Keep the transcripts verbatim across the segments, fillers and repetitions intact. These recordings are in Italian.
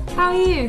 How are you?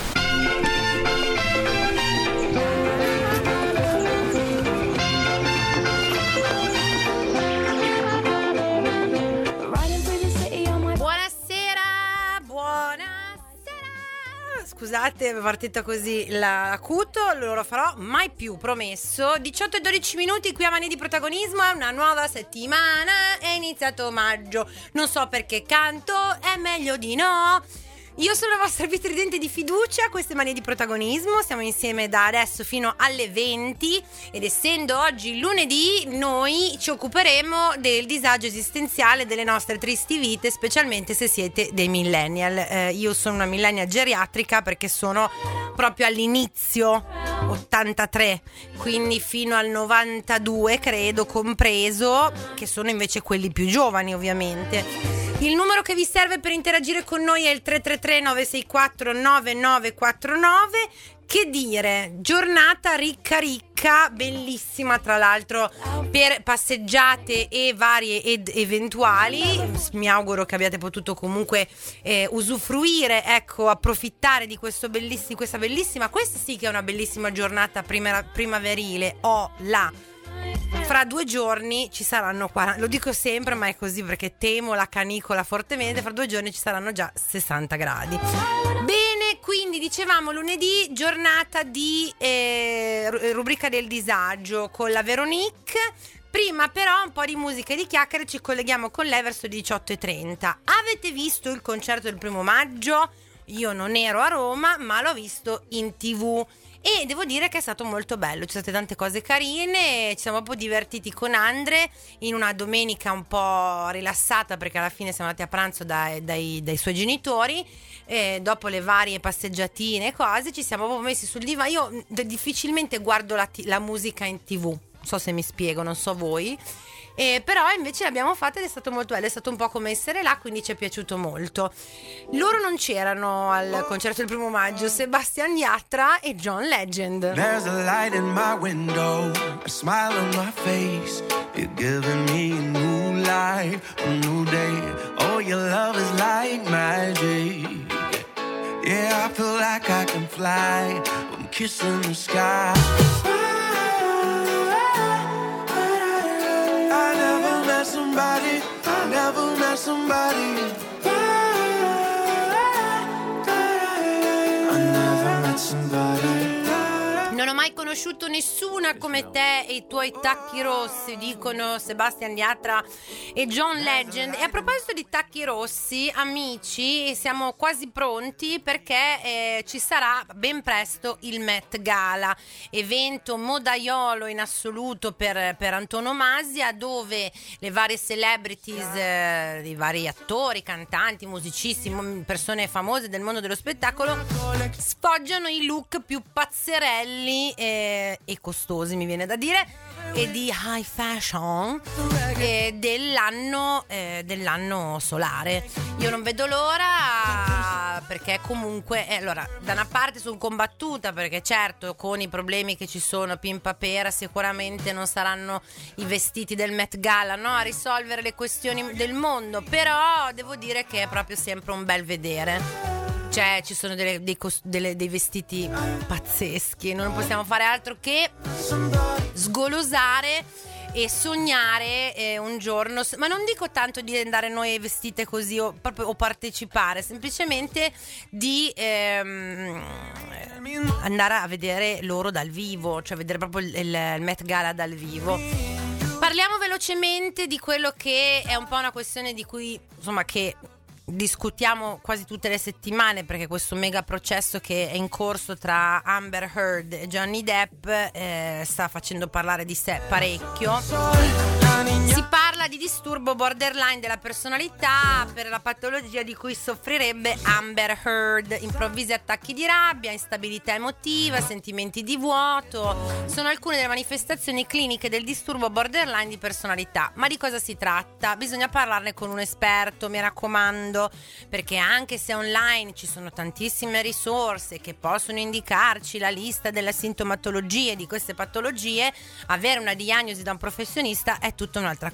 Scusate, è partita così l'acuto, lo farò mai più, promesso. diciotto e dodici minuti qui a Mani di Protagonismo, è una nuova settimana, è iniziato maggio. Non so perché canto, è meglio di no. Io sono la vostra vitridente di fiducia, queste Mani di Protagonismo, siamo insieme da adesso fino alle venti ed essendo oggi lunedì noi ci occuperemo del disagio esistenziale delle nostre tristi vite, specialmente se siete dei millennial. Eh, io sono una millennial geriatrica perché sono proprio all'inizio, ottantatré, quindi fino al novantadue credo compreso, che sono invece quelli più giovani ovviamente. Il numero che vi serve per interagire con noi è il tre tre tre nove sei quattro nove nove quattro nove. Che dire, giornata ricca ricca, bellissima tra l'altro per passeggiate e varie ed eventuali. Mi auguro che abbiate potuto comunque eh, usufruire, ecco, approfittare di questo belliss- di questa bellissima, questa sì che è una bellissima giornata prima- primaverile. Oh là! Fra due giorni ci saranno quaranta, lo dico sempre ma è così perché temo la canicola fortemente, fra due giorni ci saranno già sessanta gradi. Bene, quindi dicevamo lunedì giornata di eh, rubrica del disagio con la Veronique. Prima però un po' di musica e di chiacchiere, ci colleghiamo con lei verso le diciotto e trenta. Avete visto il concerto del primo maggio? Io non ero a Roma ma l'ho visto in tv. E devo dire che è stato molto bello, ci sono state tante cose carine, ci siamo un po' divertiti con Andre in una domenica un po' rilassata perché alla fine siamo andati a pranzo dai, dai, dai suoi genitori e dopo le varie passeggiatine e cose ci siamo proprio messi sul divano. Io difficilmente guardo la, t- la musica in tv, non so se mi spiego, non so voi. Eh, però invece l'abbiamo fatta ed è stato molto bello, è stato un po' come essere là, quindi ci è piaciuto molto. Loro non c'erano al concerto del primo maggio, Sebastian Yatra e John Legend. There's a light in my window, a smile on my face. You're giving me a new life, a new day. Oh, your love is like magic. Yeah, I feel like I can fly. I'm kissing the sky. Somebody, I never met somebody. I never met somebody. Non ho mai conosciuto nessuna come te e i tuoi tacchi rossi, dicono Sebastian Yatra e John Legend. E a proposito di tacchi rossi, amici, siamo quasi pronti perché eh, ci sarà ben presto il Met Gala, evento modaiolo in assoluto per, per antonomasia, dove le varie celebrities, eh, i vari attori, cantanti, musicisti, persone famose del mondo dello spettacolo sfoggiano i look più pazzerelli E, e costosi, mi viene da dire, e di high fashion eh, dell'anno eh, dell'anno solare. Io non vedo l'ora perché comunque eh, allora da una parte sono combattuta perché certo con i problemi che ci sono Pimpa Pera sicuramente non saranno i vestiti del Met Gala, no, a risolvere le questioni del mondo, però devo dire che è proprio sempre un bel vedere. Cioè ci sono delle, dei, delle, dei vestiti pazzeschi, non possiamo fare altro che sgolosare e sognare eh, un giorno, ma non dico tanto di andare noi vestite così o, proprio, o partecipare, semplicemente di ehm, andare a vedere loro dal vivo, cioè vedere proprio il, il, il Met Gala dal vivo. Parliamo velocemente di quello che è un po' una questione di cui, insomma, che discutiamo quasi tutte le settimane, perché questo mega processo che è in corso tra Amber Heard e Johnny Depp eh, sta facendo parlare di sé parecchio. Si parla di disturbo borderline della personalità per la patologia di cui soffrirebbe Amber Heard. Improvvisi attacchi di rabbia, instabilità emotiva, sentimenti di vuoto sono alcune delle manifestazioni cliniche del disturbo borderline di personalità. Ma di cosa si tratta? Bisogna parlarne con un esperto, mi raccomando, perché anche se online ci sono tantissime risorse che possono indicarci la lista delle sintomatologie di queste patologie, avere una diagnosi da un professionista è tutta un'altra cosa, perché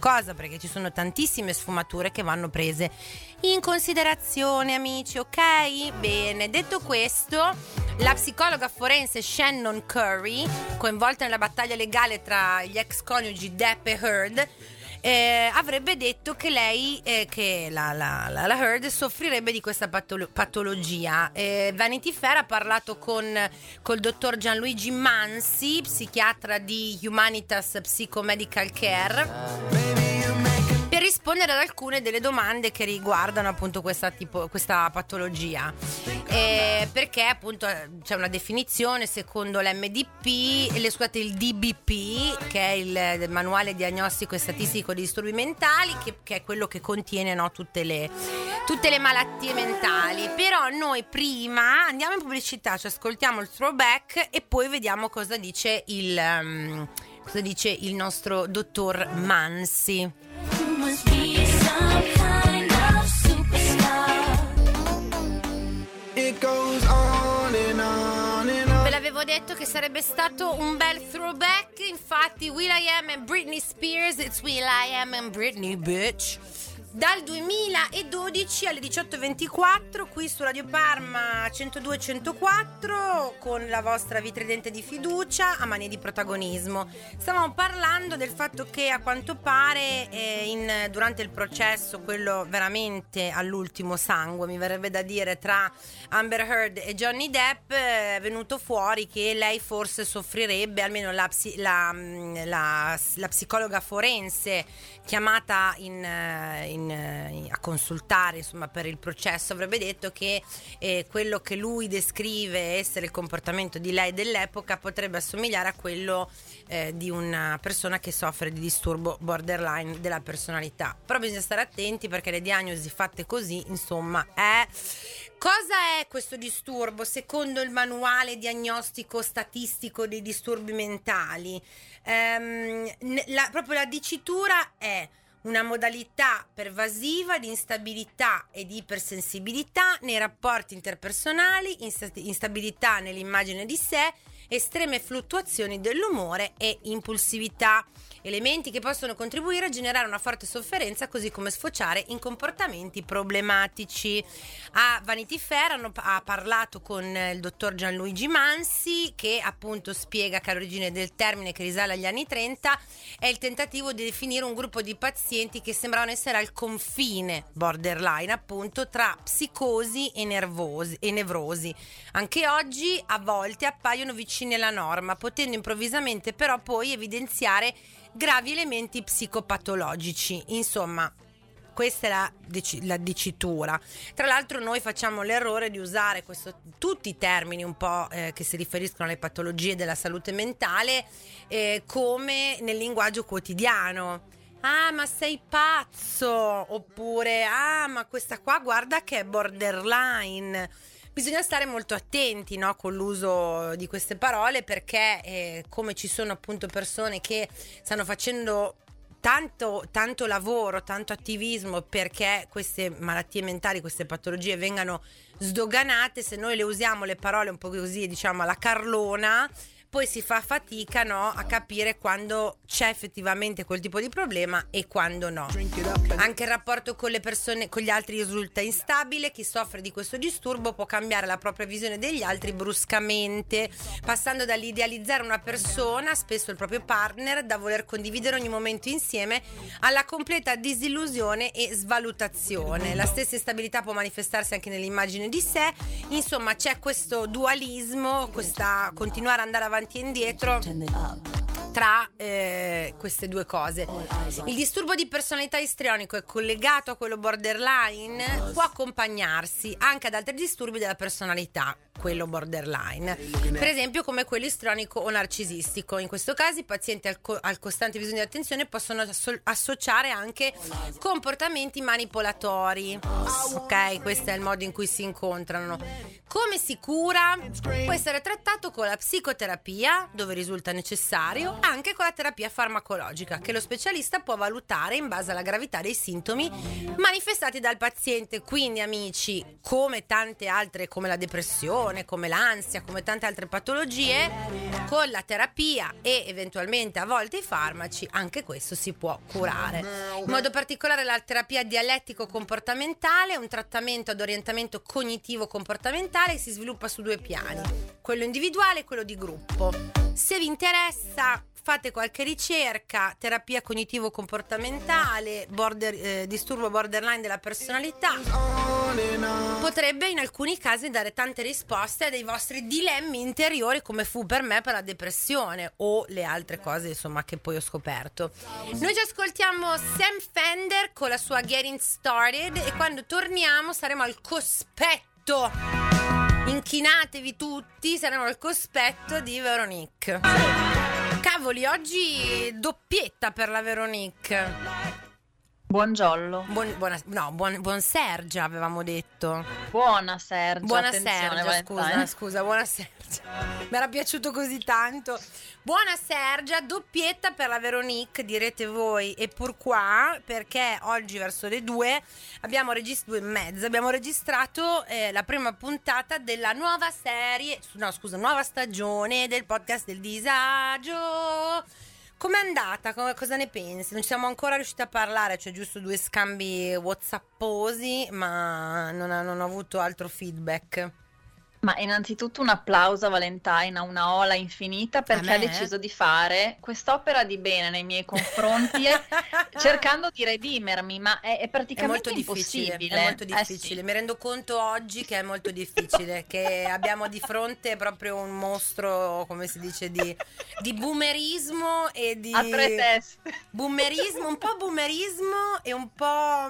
perché ci sono tantissime sfumature che vanno prese in considerazione, amici, ok? Bene, detto questo, la psicologa forense Shannon Curry, coinvolta nella battaglia legale tra gli ex coniugi Depp e Heard, Eh, avrebbe detto che lei, eh, che la, la, la, la Heard soffrirebbe di questa patolo- patologia. Eh, Vanity Fair ha parlato con col dottor Gianluigi Mansi, psichiatra di Humanitas Psychomedical Care, per rispondere ad alcune delle domande che riguardano appunto questa, tipo, questa patologia. Eh, perché appunto c'è una definizione secondo l'M D P, le, scusate, il D B P, che è il, il manuale diagnostico e statistico di disturbi mentali, che, che è quello che contiene, no, tutte le, tutte le malattie mentali. Però noi prima andiamo in pubblicità, ci ascoltiamo il throwback e poi vediamo cosa dice il, um, cosa dice il nostro dottor Mansi. Must be some kind of superstar. It goes on and on and on. Ve l'avevo detto che sarebbe stato un bel throwback. Infatti will.i.am e Britney Spears, it's will.i.am and Britney, bitch. Dal duemiladodici alle diciotto e ventiquattro qui su Radio Parma centodue e centoquattro con la vostra vitridente di fiducia a mania di protagonismo. Stavamo parlando del fatto che a quanto pare eh, in, durante il processo, quello veramente all'ultimo sangue, mi verrebbe da dire, tra Amber Heard e Johnny Depp, è venuto fuori che lei forse soffrirebbe, almeno la, psi, la, la, la psicologa forense chiamata in, in a consultare, insomma, per il processo, avrebbe detto che eh, quello che lui descrive essere il comportamento di lei dell'epoca potrebbe assomigliare a quello eh, di una persona che soffre di disturbo borderline della personalità. Però bisogna stare attenti, perché le diagnosi fatte così, insomma, è... Cosa è questo disturbo secondo il manuale diagnostico statistico dei disturbi mentali? Ehm, la, proprio la dicitura è una modalità pervasiva di instabilità e di ipersensibilità nei rapporti interpersonali, instabilità nell'immagine di sé, estreme fluttuazioni dell'umore e impulsività, elementi che possono contribuire a generare una forte sofferenza, così come sfociare in comportamenti problematici. A Vanity Fair hanno, ha parlato con il dottor Gianluigi Mansi, che appunto spiega che all'origine del termine, che risale agli anni trenta, è il tentativo di definire un gruppo di pazienti che sembravano essere al confine borderline, appunto, tra psicosi e, nervosi, e nevrosi. Anche oggi a volte appaiono vicini alla norma, potendo improvvisamente però poi evidenziare gravi elementi psicopatologici. Insomma, questa è la, dic- la dicitura. Tra l'altro noi facciamo l'errore di usare questo, tutti i termini un po' eh, che si riferiscono alle patologie della salute mentale eh, come nel linguaggio quotidiano. Ah, ma sei pazzo! Oppure, ah, ma questa qua guarda che è borderline. Bisogna stare molto attenti, no, con l'uso di queste parole, perché eh, come ci sono appunto persone che stanno facendo tanto, tanto lavoro, tanto attivismo perché queste malattie mentali, queste patologie vengano sdoganate, se noi le usiamo le parole un po' così, diciamo, alla carlona, poi si fa fatica, no, a capire quando c'è effettivamente quel tipo di problema e quando no. Anche il rapporto con le persone, con gli altri risulta instabile. Chi soffre di questo disturbo può cambiare la propria visione degli altri bruscamente, passando dall'idealizzare una persona, spesso il proprio partner, da voler condividere ogni momento insieme, alla completa disillusione e svalutazione. La stessa instabilità può manifestarsi anche nell'immagine di sé. Insomma, c'è questo dualismo, questa continuare ad andare avanti e indietro tra eh, queste due cose. Il disturbo di personalità istrionico è collegato a quello borderline, può accompagnarsi anche ad altri disturbi della personalità, quello borderline, per esempio come quello istrionico o narcisistico. In questo caso i pazienti al, co- al costante bisogno di attenzione possono asso- associare anche comportamenti manipolatori. Ok, questo è il modo in cui si incontrano. Come si cura? Può essere trattato con la psicoterapia, dove risulta necessario, anche con la terapia farmacologica, che lo specialista può valutare in base alla gravità dei sintomi manifestati dal paziente. Quindi, amici, come tante altre, come la depressione, depressione, come l'ansia, come tante altre patologie, con la terapia e eventualmente a volte i farmaci, anche questo si può curare. In modo particolare la terapia dialettico-comportamentale è un trattamento ad orientamento cognitivo-comportamentale che si sviluppa su due piani, quello individuale e quello di gruppo. Se vi interessa, fate qualche ricerca, terapia cognitivo-comportamentale, border, eh, disturbo borderline della personalità, potrebbe in alcuni casi dare tante risposte a dei vostri dilemmi interiori, come fu per me per la depressione o le altre cose insomma che poi ho scoperto. Noi ci ascoltiamo Sam Fender con la sua Getting Started e quando torniamo saremo al cospetto, inchinatevi tutti, saremo al cospetto di Veronique. Cavoli, oggi doppietta per la Veronique. Buongiorno. Buon, buona, no, buon, buon Sergia avevamo detto. Buona Sergia. Buona attenzione, Sergia, scusa, scusa, buona Sergia. Mi era piaciuto così tanto. Buona Sergia, doppietta per la Veronique, direte voi. E pur qua, perché oggi verso le due abbiamo registrato, due e mezza, abbiamo registrato eh, la prima puntata della nuova serie, no scusa, nuova stagione del podcast del disagio. Com'è andata? Come, cosa ne pensi? Non ci siamo ancora riusciti a parlare, cioè giusto due scambi whatsapposi, ma non, ha, non ho avuto altro feedback. Ma innanzitutto un applauso a Valentine, a una ola infinita, perché ha deciso di fare quest'opera di bene nei miei confronti, cercando di redimermi, ma è, è praticamente è molto impossibile. Difficile, è molto difficile, eh sì. Mi rendo conto oggi che è molto difficile, che abbiamo di fronte proprio un mostro, come si dice, di, di boomerismo e di... A tre teste. Boomerismo, un po' boomerismo e un po'...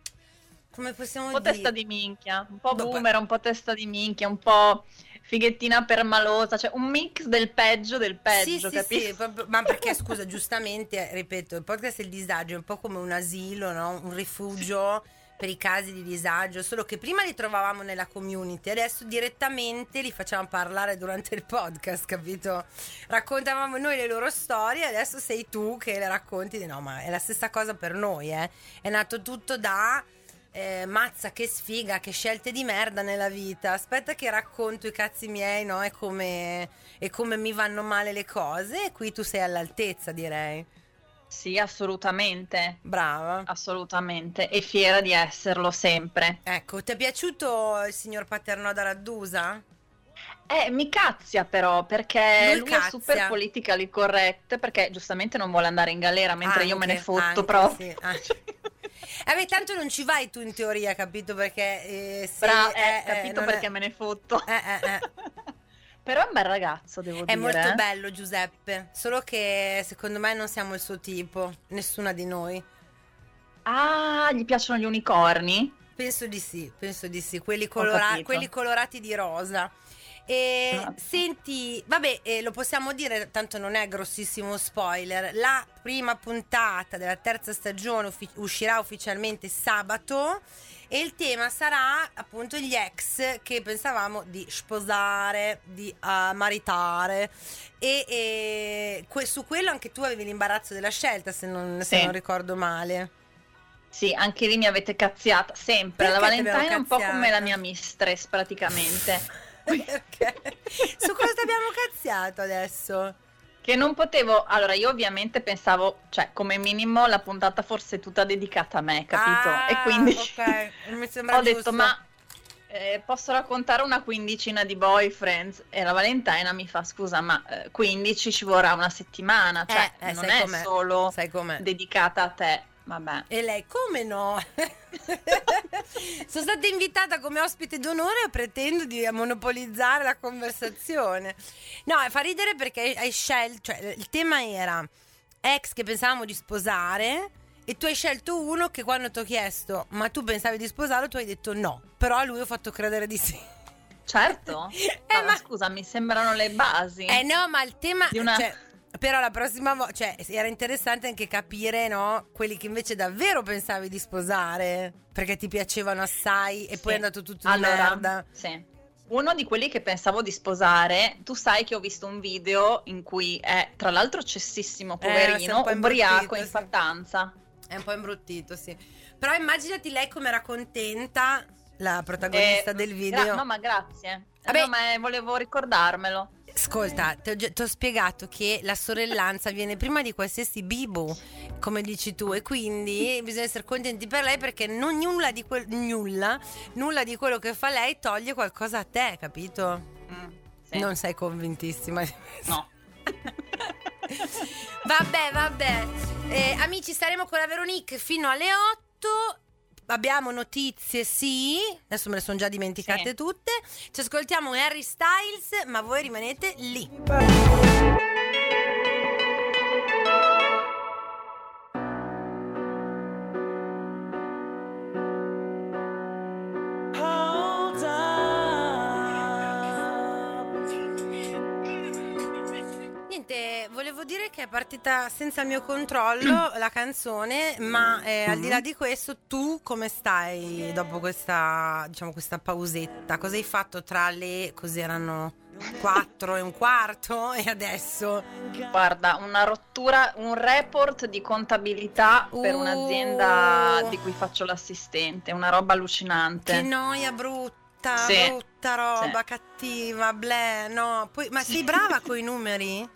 come possiamo un po' dire? testa di minchia, un po' Dopo... boomer, un po' testa di minchia, un po' fighettina permalosa, cioè un mix del peggio del peggio, sì, capisci? Sì, sì, proprio, ma perché scusa, giustamente, ripeto, il podcast Il Disagio è un po' come un asilo, no? Un rifugio per i casi di disagio, solo che prima li trovavamo nella community, adesso direttamente li facciamo parlare durante il podcast, capito? Raccontavamo noi le loro storie, adesso sei tu che le racconti, no, ma è la stessa cosa per noi, eh? È nato tutto da... Eh, mazza che sfiga, che scelte di merda nella vita, aspetta che racconto i cazzi miei, no? E come, e come mi vanno male le cose, e qui tu sei all'altezza, direi. Sì, assolutamente. Brava. Assolutamente, e fiera di esserlo sempre. Ecco, ti è piaciuto il signor Paternò da Raddusa? Eh, mi cazzia però, perché lui, lui cazzia. è super politically correct, perché giustamente non vuole andare in galera, mentre anche, io me ne fotto anche, proprio. Sì, anche. Eh beh, tanto non ci vai tu in teoria, capito? Perché eh, se, Bra- eh, eh, capito eh, perché è... me ne fotto. Eh, eh, eh. Però è un bel ragazzo, devo è dire. È molto bello Giuseppe, solo che secondo me non siamo il suo tipo, nessuna di noi. Ah, gli piacciono gli unicorni? Penso di sì, penso di sì, quelli, colora- quelli colorati di rosa. E ah. Senti, vabbè, eh, lo possiamo dire, tanto non è grossissimo spoiler, la prima puntata della terza stagione uffi- uscirà ufficialmente sabato e il tema sarà appunto gli ex che pensavamo di sposare, di uh, maritare e, e que- su quello anche tu avevi l'imbarazzo della scelta, se non, sì. se non ricordo male. Sì, anche lì mi avete cazziata sempre. Perché la Valentine è un po' cazziata? come la mia mistress praticamente. Perché? Su cosa ti abbiamo cazziato adesso? Che non potevo, allora io ovviamente pensavo, cioè come minimo la puntata fosse tutta dedicata a me, capito? Ah, e quindi ok, mi sembra ho giusto. detto ma eh, posso raccontare una quindicina di boyfriends? E la Valentina mi fa scusa ma eh, quindici ci vorrà una settimana, cioè eh, eh, non sai è com'è, solo sai com'è. dedicata a te. Vabbè. E lei, come no? Sono stata invitata come ospite d'onore e pretendo di monopolizzare la conversazione. No, fa ridere perché hai scelto, cioè il tema era ex che pensavamo di sposare e tu hai scelto uno che quando ti ho chiesto ma tu pensavi di sposarlo, tu hai detto no, però a lui ho fatto credere di sì. Certo. eh, ma, ma scusa, mi sembrano le basi. Eh no, ma il tema di una... cioè, però la prossima volta, cioè, era interessante anche capire, no, quelli che invece davvero pensavi di sposare perché ti piacevano assai e sì. poi è andato tutto di allora, merda. Sì. Uno di quelli che pensavo di sposare, tu sai che ho visto un video in cui è tra l'altro cessissimo, poverino, eh, ubriaco in sì. fattanza. È un po' imbruttito, sì. Però immaginati lei come era contenta, la protagonista eh, del video. Gra- no, ma grazie. Vabbè. No, ma volevo ricordarmelo. Ascolta, ti ho, gi- ti ho spiegato che la sorellanza viene prima di qualsiasi bibu, come dici tu, e quindi bisogna essere contenti per lei, perché non nulla di, quel, nulla, nulla di quello che fa lei toglie qualcosa a te, capito? Mm, sì. Non sei convintissima di questo? No. Vabbè, vabbè. Eh, amici, staremo con la Veronique fino alle otto. Abbiamo notizie, sì. Adesso me le sono già dimenticate Sì. tutte. Ci ascoltiamo Harry Styles, ma voi rimanete lì. Hold Niente, volevo dire che è partita senza il mio controllo la canzone, ma eh, al di là di questo, tu come stai dopo questa, diciamo, questa pausetta? Cosa hai fatto tra le, così erano quattro e un quarto e adesso? Guarda, una rottura, un report di contabilità per Uh. un'azienda di cui faccio l'assistente, una roba allucinante. Che noia brutta, Sì. brutta roba, Sì. cattiva, bleh, no. Poi, ma sei brava coi numeri?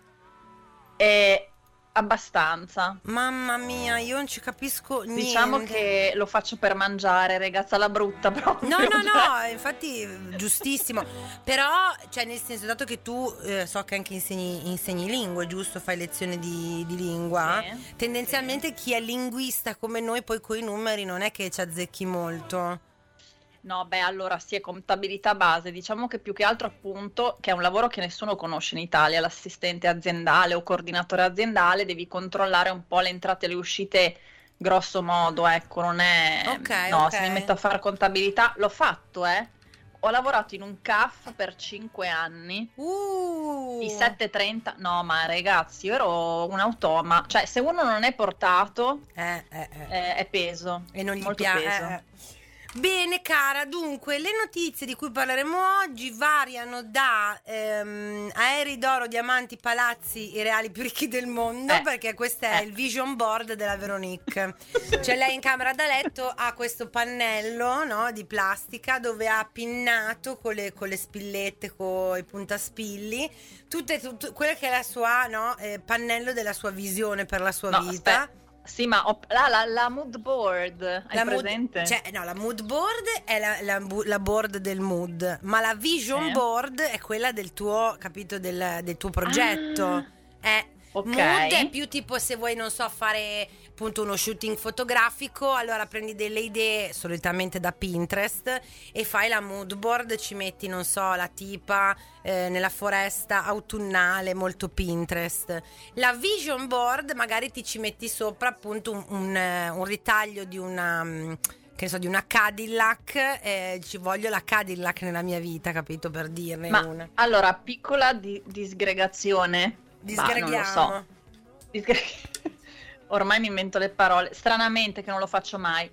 E abbastanza. Mamma mia, io non ci capisco niente. Diciamo che lo faccio per mangiare, ragazza la brutta proprio. No, no, cioè. no, infatti giustissimo. Però, cioè, nel senso, dato che tu eh, so che anche insegni, insegni lingue, giusto? Fai lezioni di, di lingua. Sì. Tendenzialmente chi è linguista come noi poi coi numeri non è che ci azzecchi molto. No, beh, allora sì, è contabilità base. Diciamo che più che altro appunto, che è un lavoro che nessuno conosce in Italia, l'assistente aziendale o coordinatore aziendale, devi controllare un po' le entrate e le uscite grosso modo, ecco, non è... Ok, no, ok. se mi metto a fare contabilità, l'ho fatto, eh. Ho lavorato in un C A F per cinque anni, Uh. i sette e trenta, no, ma ragazzi, io ero un automa, cioè se uno non è portato, Eh, eh, eh. eh, è peso, E non gli molto piace. peso. Bene cara, dunque le notizie di cui parleremo oggi variano da ehm, aerei d'oro, diamanti, palazzi, i reali più ricchi del mondo, Eh, perché questo è eh. il vision board della Veronique. Cioè lei in camera da letto ha questo pannello, no, di plastica dove ha pinnato con le, con le spillette, con i puntaspilli, tutte, tutte quelle che è la sua, no, eh, pannello della sua visione per la sua No, vita. aspetta. Sì, ma ho- la, la, la mood board, hai La mood- presente? cioè, no, la mood board è la, la bu- la board del mood, ma la vision Sì. board è quella del tuo, capito, del, del tuo progetto. Ah, Eh, ok. mood è più tipo se vuoi, non so, fare appunto uno shooting fotografico, allora prendi delle idee solitamente da Pinterest e fai la mood board, ci metti, non so, la tipa eh, nella foresta autunnale, molto Pinterest. La vision board magari ti ci metti sopra appunto un, un, eh, un ritaglio di una mm, che ne so, di una Cadillac, eh, ci voglio la Cadillac nella mia vita, capito, per dirne Ma una. allora, piccola di- disgregazione. Bah, non lo Disgreghiamo. so. Disgre- Ormai mi invento le parole. Stranamente che non lo faccio mai.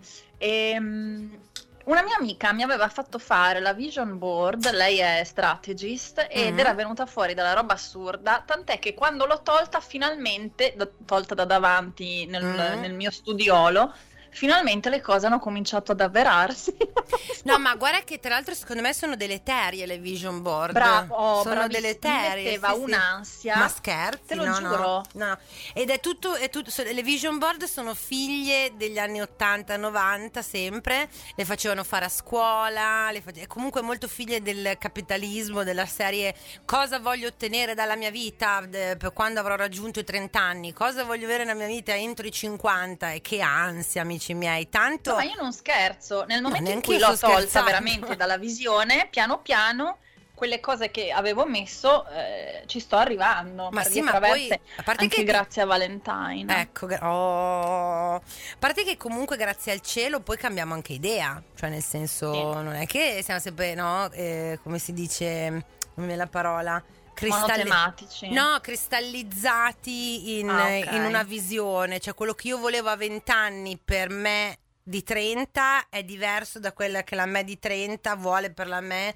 Ehm, una mia amica mi aveva fatto fare la vision board, lei è strategist, ed Mhm. era venuta fuori dalla roba assurda, tant'è che quando l'ho tolta finalmente, da- tolta da davanti nel, Mhm. nel mio studiolo, finalmente le cose hanno cominciato ad avverarsi. No, ma guarda che tra l'altro secondo me sono deleterie le vision board. Bravo, oh, sono bravissima. deleterie. Mi metteva sì, sì. un'ansia. Ma scherzi? Te lo no, giuro. No, no, no. Ed è tutto, è tutto, so- le vision board sono figlie degli anni ottanta novanta sempre, le facevano fare a scuola, le face- comunque molto figlie del capitalismo, della serie cosa voglio ottenere dalla mia vita de- per quando avrò raggiunto i trenta anni, cosa voglio avere nella mia vita entro i cinquanta, e che ansia, amici miei, tanto... No, ma io non scherzo, nel momento in neanche cui io l'ho sto tolta scherzando. veramente dalla visione, piano piano quelle cose che avevo messo eh, ci sto arrivando. Ma per sì, vie ma poi, traverse, a parte anche che- grazie a Valentine. Ecco, gra- oh. A parte che comunque grazie al cielo poi cambiamo anche idea, cioè nel senso Sì. non è che siamo sempre, no, eh, come si dice, non mi viene la parola, cristalli- Monotematici. no, cristallizzati in, Ah, ok. in una visione, cioè quello che io volevo a vent'anni per me di trenta è diverso da quella che la me di trenta vuole per la me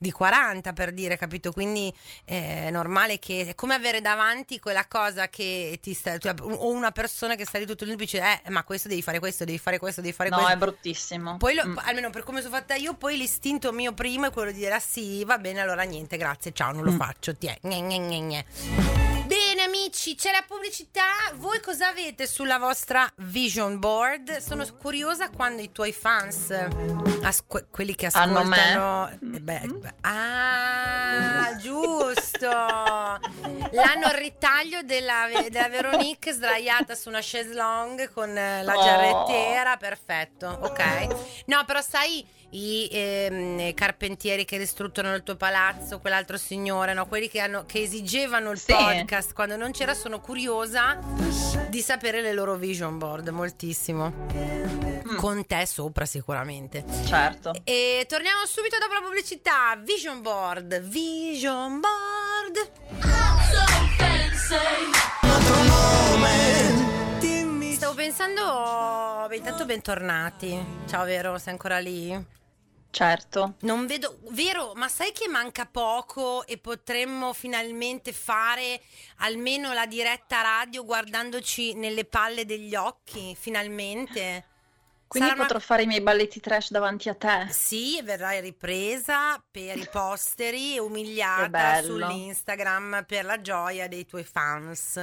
di quaranta, per dire, capito? Quindi è normale che è come avere davanti quella cosa che ti sta, cioè, o una persona che sta lì tutto il tempo e dice eh ma questo devi fare questo, devi fare questo, devi fare No, questo. è bruttissimo. Poi lo- Mm. almeno per come sono fatta io, poi l'istinto mio primo è quello di dire ah sì, va bene, allora niente, grazie, ciao, non lo Mm. faccio, ti è. Gne, gne, gne, gne. Bene amici, c'è la pubblicità. Voi cosa avete sulla vostra vision board? Sono curiosa quando i tuoi fans, as- que- quelli che Hanno ascoltano, me. eh, beh, beh, ah, giusto, l'hanno il ritaglio della, della Veronique sdraiata su una chaise longue con eh, la Oh. giarrettiera, perfetto, ok. No, però sai i ehm, carpentieri che distruggano il tuo palazzo, quell'altro signore, no? Quelli che, hanno, che esigevano il Sì. podcast quando non c'era, sono curiosa di sapere le loro vision board, moltissimo. Mm. Con te sopra sicuramente. Certo. E torniamo subito dopo la pubblicità. Vision board, vision board. Stavo pensando, beh, intanto bentornati. Ciao Vero, sei ancora lì? Certo. Non vedo, vero, ma sai che manca poco e potremmo finalmente fare almeno la diretta radio guardandoci nelle palle degli occhi, finalmente. Quindi Sarà una- potrò fare i miei balletti trash davanti a te. Sì, verrai ripresa per i posteri e Che umiliata bello. sull'Instagram per la gioia dei tuoi fans.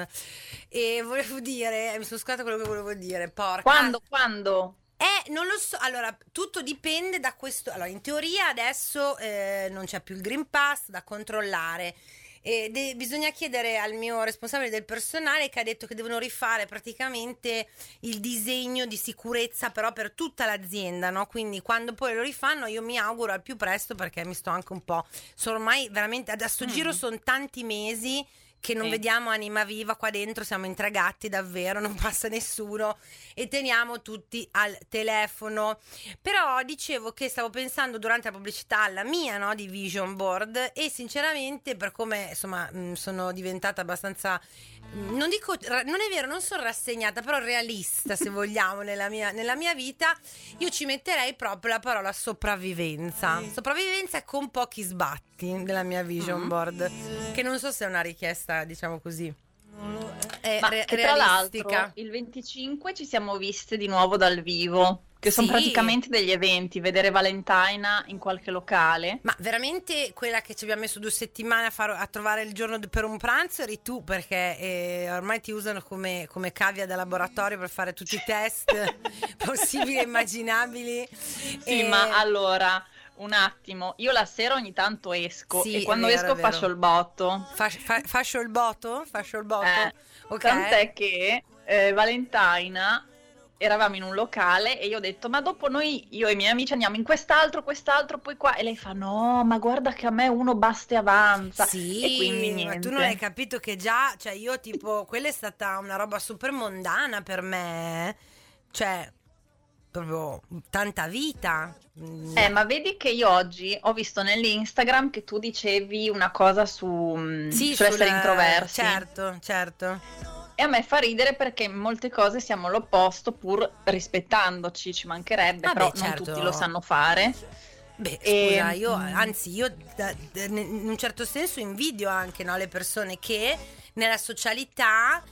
E volevo dire, mi sono scordata quello che volevo dire, porca. Quando? Quando? Eh, non lo so, allora tutto dipende da questo. Allora, in teoria adesso eh, non c'è più il Green Pass da controllare. E de- bisogna chiedere al mio responsabile del personale, che ha detto che devono rifare praticamente il disegno di sicurezza però per tutta l'azienda, no? Quindi quando poi lo rifanno io mi auguro al più presto, perché mi sto anche un po', sono ormai veramente, a sto Mm. giro sono tanti mesi che non Sì. vediamo anima viva qua dentro, siamo in tre gatti davvero, non passa nessuno e teniamo tutti al telefono. Però dicevo che stavo pensando durante la pubblicità alla mia, no, di vision board, e sinceramente per come insomma mh, sono diventata abbastanza, mh, non dico, ra- non è vero, non sono rassegnata, però realista se vogliamo nella mia, nella mia vita, io ci metterei proprio la parola sopravvivenza. Sopravvivenza con pochi sbatti della mia vision Mm. board, che non so se è una richiesta, diciamo così, è Ma re- che tra realistica. l'altro il venticinque ci siamo viste di nuovo dal vivo, che sono Sì. praticamente degli eventi, vedere Valentina in qualche locale. Ma veramente quella che ci abbiamo messo due settimane a, far- a trovare il giorno d- per un pranzo eri tu, perché eh, ormai ti usano come, come cavia da laboratorio per fare tutti i test possibili e immaginabili. Sì, E- ma allora, un attimo, io la sera ogni tanto esco Sì, e è quando vero, esco è vero. faccio il botto. Fa- fa- fascio il boto? Fascio il boto? Eh, Ok. Tant'è che eh, Valentina eravamo in un locale e io ho detto ma dopo noi, io e i miei amici andiamo in quest'altro, quest'altro, poi qua, e lei fa no, ma guarda che a me uno basta e avanza. Sì, E quindi ma niente. tu non hai capito che già, cioè io tipo, quella è stata una roba super mondana per me, eh. Cioè, proprio tanta vita. Mm. Eh, ma vedi che io oggi ho visto nell'Instagram che tu dicevi una cosa su mm, Sì, sull'essere sulla- introversi. Certo, certo. E a me fa ridere perché in molte cose siamo l'opposto, pur rispettandoci, ci mancherebbe, Vabbè, però certo. non tutti lo sanno fare. Beh, E- scusa, io anzi, io da- da- in un certo senso invidio anche, no, le persone che nella socialità,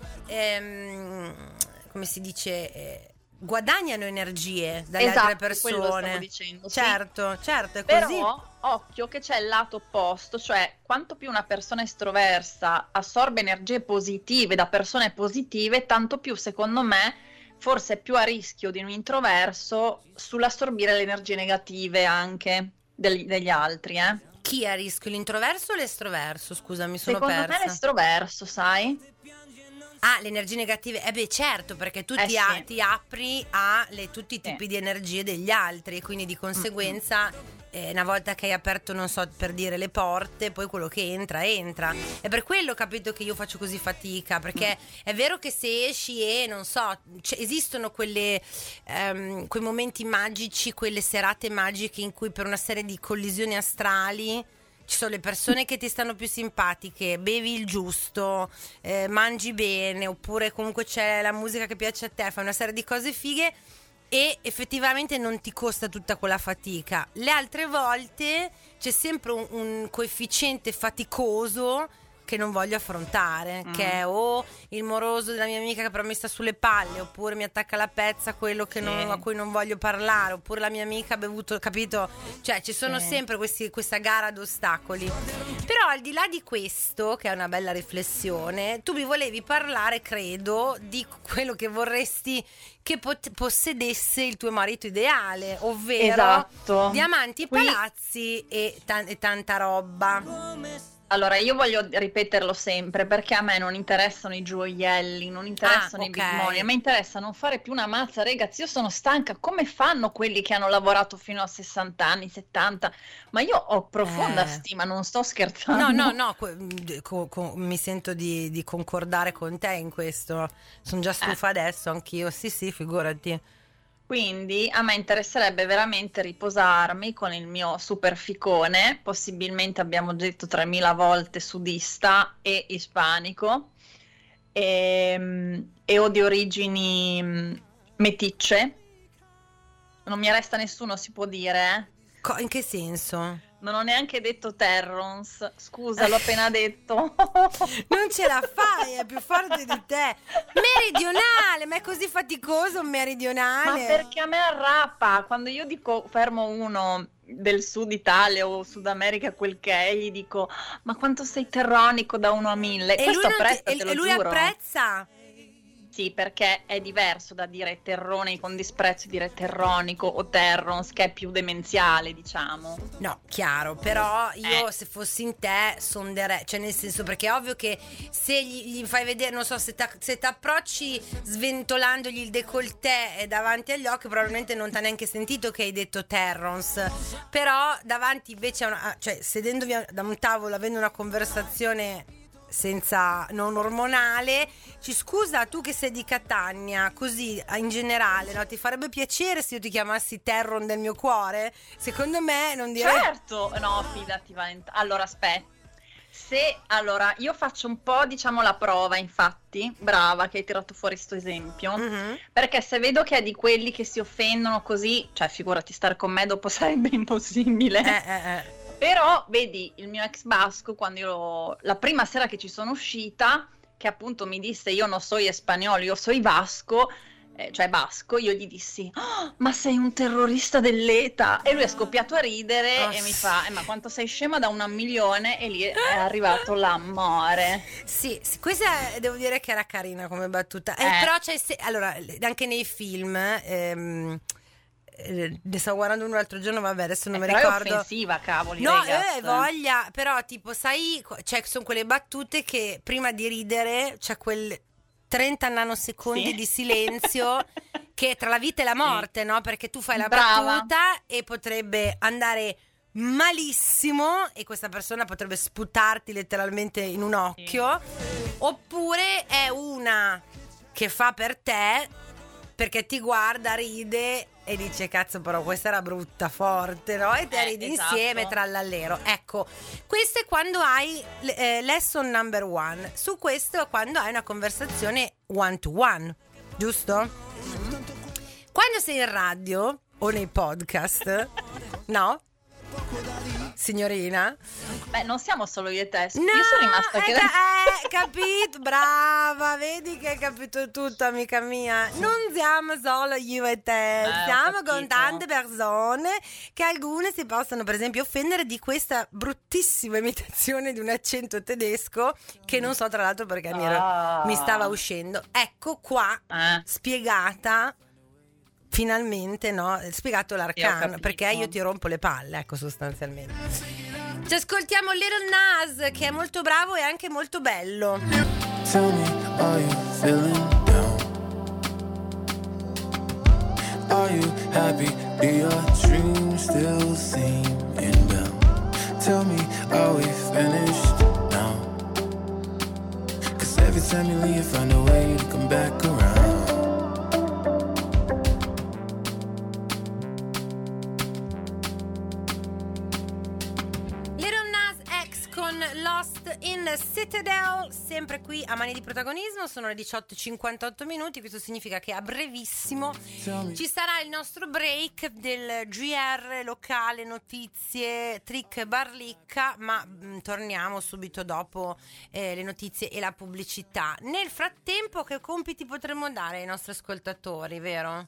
ehm, come si dice, eh, guadagnano energie dalle Esatto, altre quello stavo persone. dicendo, sì. Certo, certo, è Però così. occhio che c'è il lato opposto, cioè quanto più una persona estroversa assorbe energie positive da persone positive, tanto più secondo me forse è più a rischio di un introverso sull'assorbire le energie negative anche degli, degli altri, eh. Chi è a rischio, l'introverso o l'estroverso? Scusa, mi sono Secondo me persa. l'estroverso, sai? Ah, le energie negative. Eh beh, certo, perché tu Eh ti, sì. a- ti apri a le- tutti i Sì. tipi di energie degli altri, e quindi di conseguenza eh, una volta che hai aperto, non so, per dire, le porte, poi quello che entra entra. È per quello, capito, che io faccio così fatica, perché è vero che se esci e non so, c- esistono quelle ehm, quei momenti magici, quelle serate magiche in cui per una serie di collisioni astrali ci sono le persone che ti stanno più simpatiche, bevi il giusto, eh, mangi bene, oppure comunque c'è la musica che piace a te, fai una serie di cose fighe, e effettivamente non ti costa tutta quella fatica. Le altre volte c'è sempre un, un coefficiente faticoso che non voglio affrontare, mm. che è o il moroso della mia amica che però mi sta sulle palle, oppure mi attacca la pezza quello che sì. non, a cui non voglio parlare, oppure la mia amica ha bevuto, capito? Cioè ci sono sì. sempre questi, questa gara d'ostacoli. Però al di là di questo, che è una bella riflessione, tu mi volevi parlare, credo, di quello che vorresti che pot- possedesse il tuo marito ideale, ovvero esatto. diamanti e Qui... palazzi e, ta- e tanta roba. Allora, io voglio ripeterlo sempre, perché a me non interessano i gioielli, non interessano ah, i okay. big money, a me interessa non fare più una mazza, ragazzi, io sono stanca, come fanno quelli che hanno lavorato fino a sessanta anni, settanta? Ma io ho profonda eh. stima, non sto scherzando. No, no, no, co- co- mi sento di, di concordare con te in questo, sono già stufa eh. adesso, anch'io, sì sì, figurati. Quindi a me interesserebbe veramente riposarmi con il mio super ficone, possibilmente abbiamo detto tremila volte sudista e ispanico, e, e o di origini meticce. Non mi resta nessuno, si può dire? Co- in che senso? Non ho neanche detto Terrons, scusa, l'ho appena detto. Non ce la fai, è più forte di te. Meridionale, ma è così faticoso un meridionale? Ma perché a me arrappa, quando io dico fermo uno del sud Italia o Sud America, quel che è, gli dico ma quanto sei terronico da uno a mille. E questo lui, apprezza, ti, te e lo lui giuro. apprezza? Sì, perché è diverso da dire terrone con disprezzo, dire terronico o terrons, che è più demenziale, diciamo. No, chiaro, però io Eh. se fossi in te sonderei, cioè nel senso, perché è ovvio che se gli, gli fai vedere, non so, se ti approcci sventolandogli il décolleté davanti agli occhi, probabilmente non ti ha neanche sentito che hai detto terrons, però davanti invece a una, cioè sedendovi da un tavolo avendo una conversazione senza non ormonale, ci scusa, tu che sei di Catania, così in generale, no? Ti farebbe piacere se io ti chiamassi Terron del mio cuore? Secondo me non direi. Certo, no, fidati Valent- allora aspetta, se allora io faccio un po', diciamo, la prova, infatti, brava che hai tirato fuori sto esempio, mm-hmm. perché se vedo che è di quelli che si offendono così, cioè figurati, stare con me dopo sarebbe impossibile. eh, eh, eh. Però vedi il mio ex basco, quando io la prima sera che ci sono uscita, che appunto mi disse io non soy spagnolo, io soy vasco, eh, cioè basco, io gli dissi oh, ma sei un terrorista dell'ETA, e lui è scoppiato a ridere oh. e mi fa eh, ma quanto sei scema da un milione, e lì è arrivato l'amore. Sì, sì, questa devo dire che era carina come battuta, eh, Eh. però c'è se- allora anche nei film ehm, eh, ne stavo guardando uno l'altro giorno, vabbè adesso non Eh, mi però ricordo. è offensiva, cavoli, No, ragazzi. eh, voglia, però tipo sai, cioè sono quelle battute che prima di ridere c'è quel trenta nanosecondi Sì. di silenzio che è tra la vita e la morte, no? Perché tu fai la Brava. battuta e potrebbe andare malissimo e questa persona potrebbe sputarti letteralmente in un occhio, oppure è una che fa per te perché ti guarda, ride e dice cazzo però questa era brutta, forte, no? E te Eh, ridi esatto. insieme tra l'allero. Ecco, questo è quando hai eh, lesson number one. Su questo è quando hai una conversazione one to one, giusto? Mm-hmm. Quando sei in radio o nei podcast, no? Signorina? Beh, non siamo solo io e te. No, io sono rimasta eh, che ca- eh, capito, brava, vedi che hai capito tutto, amica mia. Non siamo solo io e te, Eh, ho siamo capito. con tante persone che alcune si possono per esempio offendere di questa bruttissima imitazione di un accento tedesco che non so tra l'altro perché mi, ero- Ah. mi stava uscendo. Ecco qua, Eh. spiegata. Finalmente, no? Spiegato Sì, ho l'arcano, capito. perché io ti rompo le palle, ecco, sostanzialmente. Ci ascoltiamo Little Nas, che è molto bravo e anche molto bello. Tell me, are you feeling down? Are you happy? Do your dreams still seem inbound? Tell me, are we finished now? 'Cause every time you leave, you find a way to come back around. con Lost in Citadel, sempre qui a Mani di Protagonismo. Sono le diciotto e cinquantotto minuti, questo significa che a brevissimo ci sarà il nostro break del G R locale, notizie, trick barlicca, ma mh, torniamo subito dopo eh, le notizie e la pubblicità. Nel frattempo, che compiti potremmo dare ai nostri ascoltatori, vero?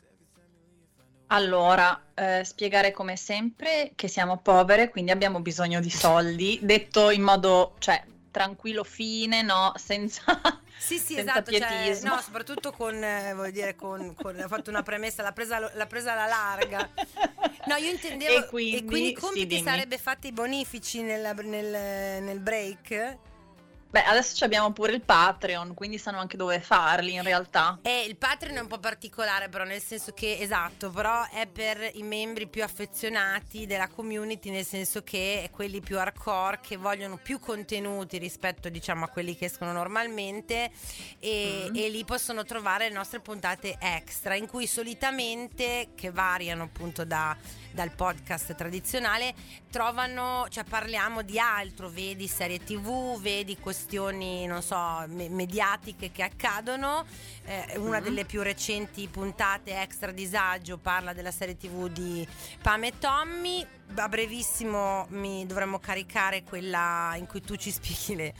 Allora, eh, spiegare come sempre che siamo povere, quindi abbiamo bisogno di soldi, detto in modo, cioè, tranquillo, fine, no, senza, Sì, sì, senza esatto, cioè, pietismo. no, soprattutto con, eh, voglio dire, con, con, ha fatto una premessa, l'ha presa, l'ha presa alla larga. No, io intendevo, E quindi, e quindi i sì, compiti dimmi. sarebbe fatti i bonifici nella- nel, nel break? Beh, adesso ci abbiamo pure il Patreon, quindi sanno anche dove farli in realtà. Eh, il Patreon è un po' particolare, però, nel senso che, esatto, però è per i membri più affezionati della community, nel senso che è quelli più hardcore, che vogliono più contenuti rispetto, diciamo, a quelli che escono normalmente, e, Mm. e lì possono trovare le nostre puntate extra, in cui solitamente, che variano appunto da, dal podcast tradizionale, trovano, cioè parliamo di altro, vedi serie tv, vedi questioni, non so, me- mediatiche che accadono. Eh, una Mm. delle più recenti puntate, Extra Disagio, parla della serie tv di Pam e Tommy. A brevissimo mi dovremmo caricare quella in cui tu ci spieghi le,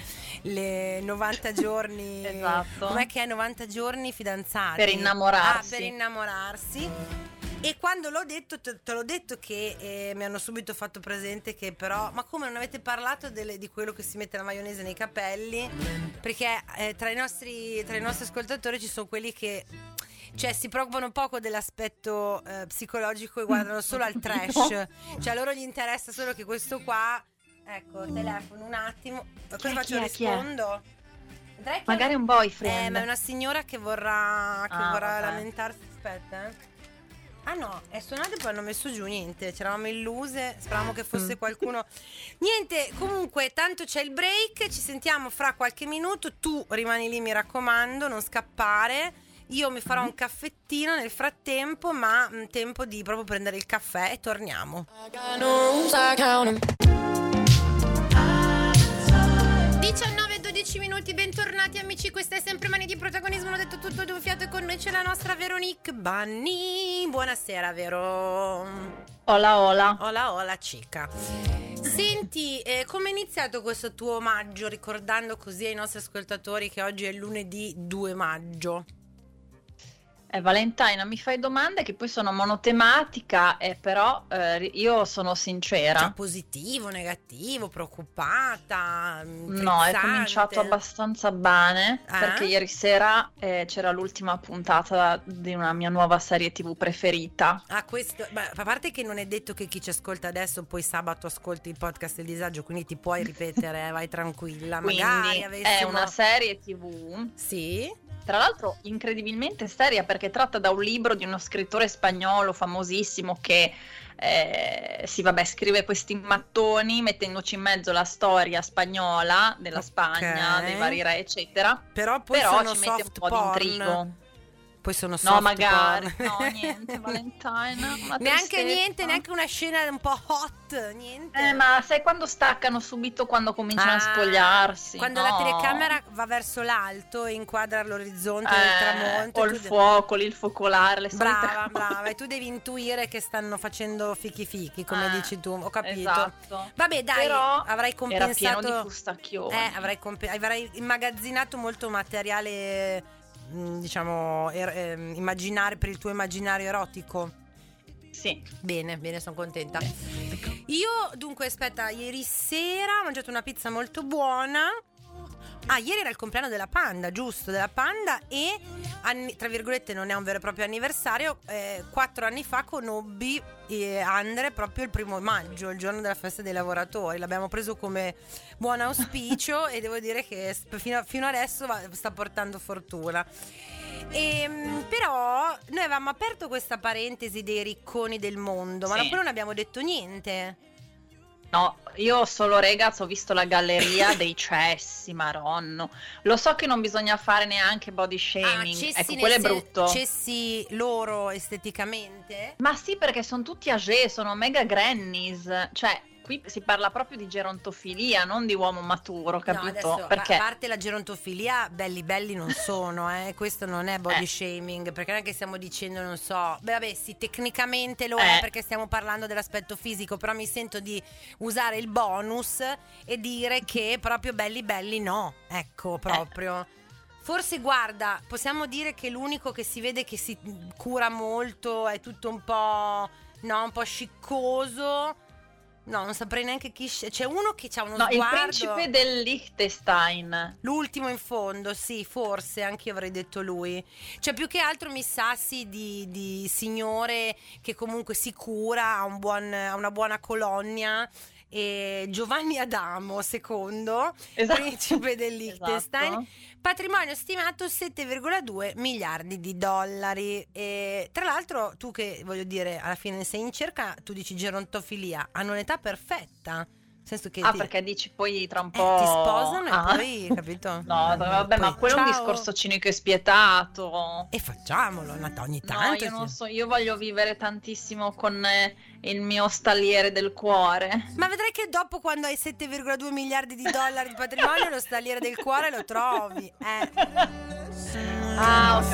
le novanta giorni. Esatto. Com'è che è novanta giorni fidanzati? Per innamorarsi. Ah, per innamorarsi. E quando l'ho detto, te, te l'ho detto che eh, mi hanno subito fatto presente che però, ma come non avete parlato delle- di quello che si mette la maionese nei capelli? Perché eh, tra i nostri tra i nostri ascoltatori ci sono quelli che, cioè, si preoccupano poco dell'aspetto eh, psicologico e guardano solo al trash. Cioè a loro gli interessa solo che questo qua, ecco, telefono un attimo. Ma cosa Chi è, faccio? chi è, chi è? Rispondo? Vedrai che Magari è un una- boyfriend. Eh, ma è una signora che vorrà che Ah, vorrà vabbè. lamentarsi. Aspetta, eh. Ah no, è suonato e poi hanno messo giù, niente, c'eravamo illuse, speravamo che fosse Mm. qualcuno. Niente, comunque tanto c'è il break, ci sentiamo fra qualche minuto, tu rimani lì, mi raccomando, non scappare. Io mi farò un caffettino nel frattempo, ma mm, tempo di proprio prendere il caffè e torniamo. diciannove e dodici minuti, bentornati amici, questa è sempre Mani di Protagonismo, l'ho detto tutto d'un fiato e con noi c'è la nostra Veronique Banni. Buonasera, Vero. Ola ola. Hola, hola, cica. Senti, eh, come è iniziato questo tuo maggio, ricordando così ai nostri ascoltatori che oggi è lunedì due maggio? Eh, Valentina, mi fai domande che poi sono monotematica, eh, però eh, io sono sincera. Cioè, positivo, negativo, preoccupata? No, è frizzante? cominciato abbastanza bene, Eh? perché ieri sera eh, c'era l'ultima puntata di una mia nuova serie tivù preferita. Ah, questo, beh, a parte che non è detto che chi ci ascolta adesso poi sabato ascolti il podcast del disagio, quindi ti puoi ripetere, eh, vai tranquilla. Magari Quindi avessimo... è una serie tivù, Sì? tra l'altro incredibilmente seria, perché tratta da un libro di uno scrittore spagnolo famosissimo che eh, sì, vabbè, scrive questi mattoni mettendoci in mezzo la storia spagnola della Ok. Spagna, dei vari re, eccetera. Però poi Però sono ci mette un soft po' di porn. intrigo. Poi sono soft No, magari, porn. no, niente, Valentina. una Neanche tristezza. niente, neanche una scena un po' hot, niente. Eh, ma sai quando staccano subito quando cominciano Ah, a spogliarsi? quando no? la telecamera va verso l'alto e inquadra l'orizzonte del Eh, tramonto. o e il tu de- fuoco, lì il focolare, le solite Brava, cose. brava. E tu devi intuire che stanno facendo fichi fichi, come Eh, dici tu. Ho capito. Esatto. Vabbè, dai, Però avrai compensato. era pieno di fustacchioni. Eh, avrai, comp- avrai immagazzinato molto materiale, mh, diciamo, er- ehm, immaginare per il tuo immaginario erotico. Sì. Bene, bene, sono contenta. Io, dunque, aspetta, ieri sera ho mangiato una pizza molto buona. Ah, ieri era il compleanno della Panda, giusto, della Panda, e anni- tra virgolette non è un vero e proprio anniversario, eh, quattro anni fa conobbi eh, Andre proprio il primo maggio, il giorno della festa dei lavoratori. L'abbiamo preso come buon auspicio e devo dire che sp- fino, fino adesso va- sta portando fortuna. Ehm, però noi avevamo aperto questa parentesi dei ricconi del mondo, ma Sì. poi non abbiamo detto niente. No, io solo ragazzi ho visto la galleria dei cessi, maronno. Lo so che non bisogna fare neanche body shaming, cessi ecco, nel quello è sen- brutto. Cessi loro esteticamente? Ma sì, perché sono tutti âgé, sono mega grannies. Cioè, qui si parla proprio di gerontofilia, non di uomo maturo, capito? No, adesso, perché a parte la gerontofilia, belli belli non sono, eh. Questo non è body Eh. shaming, perché non è che stiamo dicendo, non so, beh vabbè sì, tecnicamente lo Eh. è perché stiamo parlando dell'aspetto fisico, però mi sento di usare il bonus e dire che proprio belli belli no, ecco, proprio. Forse guarda, possiamo dire che l'unico che si vede che si cura molto è tutto un po', no, un po' sciccoso. No, non saprei neanche chi sc- c'è uno che ha uno no, il sguardo. principe del Liechtenstein. L'ultimo in fondo, sì, forse anche io avrei detto lui. Cioè, più che altro mi sa sì di, di signore che comunque si cura, ha, un buon, ha una buona colonia. E Giovanni Adamo, secondo, Esatto. principe del Liechtenstein, Esatto. patrimonio stimato sette virgola due miliardi di dollari. E tra l'altro, tu che voglio dire, alla fine sei in cerca, tu dici gerontofilia, hanno un'età perfetta. Nel senso che Ah, ti, perché dici poi tra un eh, po'... ti sposano Ah. e poi, capito? No, vabbè, Poi, ma quello è un ciao. discorso cinico e spietato. E facciamolo una- ogni No, tanto. io non sì. so, io voglio vivere tantissimo con eh, il mio stalliere del cuore. Ma vedrai che dopo, quando hai sette virgola due miliardi di dollari di patrimonio, lo staliere del cuore lo trovi. Eh. Ah, ho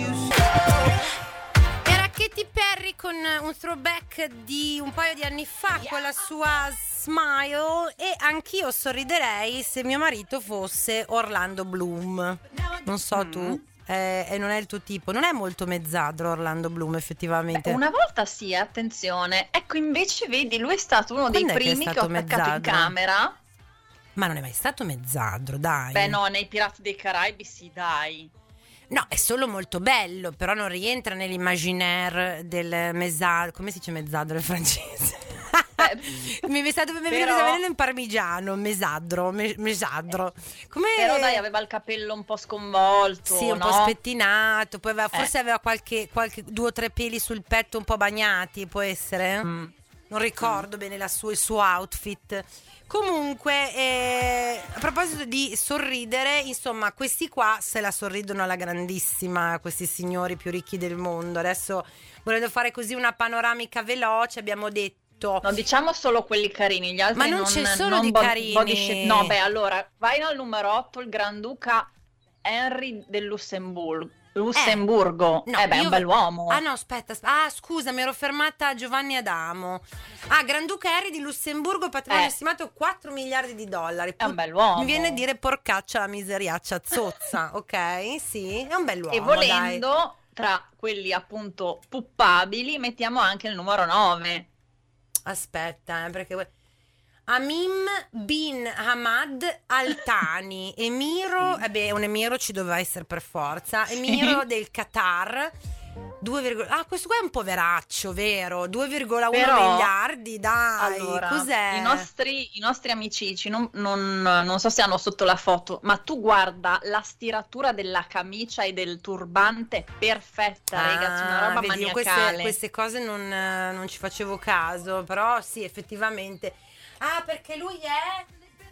capito. Era Katy Perry con un throwback di un paio di anni fa con la sua Smile, e anch'io sorriderei se mio marito fosse Orlando Bloom. Non so tu, eh, e non è il tuo tipo, non è molto mezzadro Orlando Bloom effettivamente. Una volta sì, attenzione. Ecco, invece vedi, lui è stato uno dei Quando è che è primi che stato ho attaccato in mezzadro? camera. Ma non è mai stato mezzadro, dai. Beh, no, nei Pirati dei Caraibi sì, dai. No, è solo molto bello, però non rientra nell'imaginaire del mezzadro. Come si dice mezzadro in francese? Eh, mi è stato mi è però- venuto in parmigiano, mesadro, me- mesadro. Come Però dai, aveva il capello un po' sconvolto, sì, un no? po' spettinato, poi aveva, Eh. forse aveva qualche, qualche due o tre peli sul petto un po' bagnati, può essere? Mm. Non ricordo bene la sua- il suo outfit. Comunque, eh, a proposito di sorridere, insomma, questi qua se la sorridono alla grandissima, questi signori più ricchi del mondo. Adesso, volendo fare così una panoramica veloce, abbiamo detto... No, diciamo solo quelli carini, gli altri Ma non non ce ne sono non di bo- carini. body shape- No, beh, allora, vai al numero otto, il Granduca Henry del Lussemburgo. Lussemburgo. No, eh beh, è io- un bell'uomo. Ah no, aspetta, asp- ah scusa, mi ero fermata a Giovanni Adamo. Ah, Granduca Harry di Lussemburgo, patrimonio Eh. stimato quattro miliardi di dollari. È un bell'uomo. Mi viene a dire porcaccia la miseriaccia zozza, ok? Sì, è un bell'uomo, E volendo, tra quelli appunto puppabili, mettiamo anche il numero nove. dai. Aspetta, eh, perché... que- Amim bin Hamad Al Thani, emiro, eh beh, un emiro ci doveva essere per forza, emiro del Qatar. due, ah, questo qua è un poveraccio, vero? due virgola uno Però- miliardi, dai, Allora, cos'è? I nostri, i nostri amici, non, non, non so se hanno sotto la foto, ma tu guarda la stiratura della camicia e del turbante è perfetta, ragazzi, una roba Ah, vedi, io maniacale. queste, queste cose non, eh, non ci facevo caso, però sì, effettivamente. Ah, perché lui è...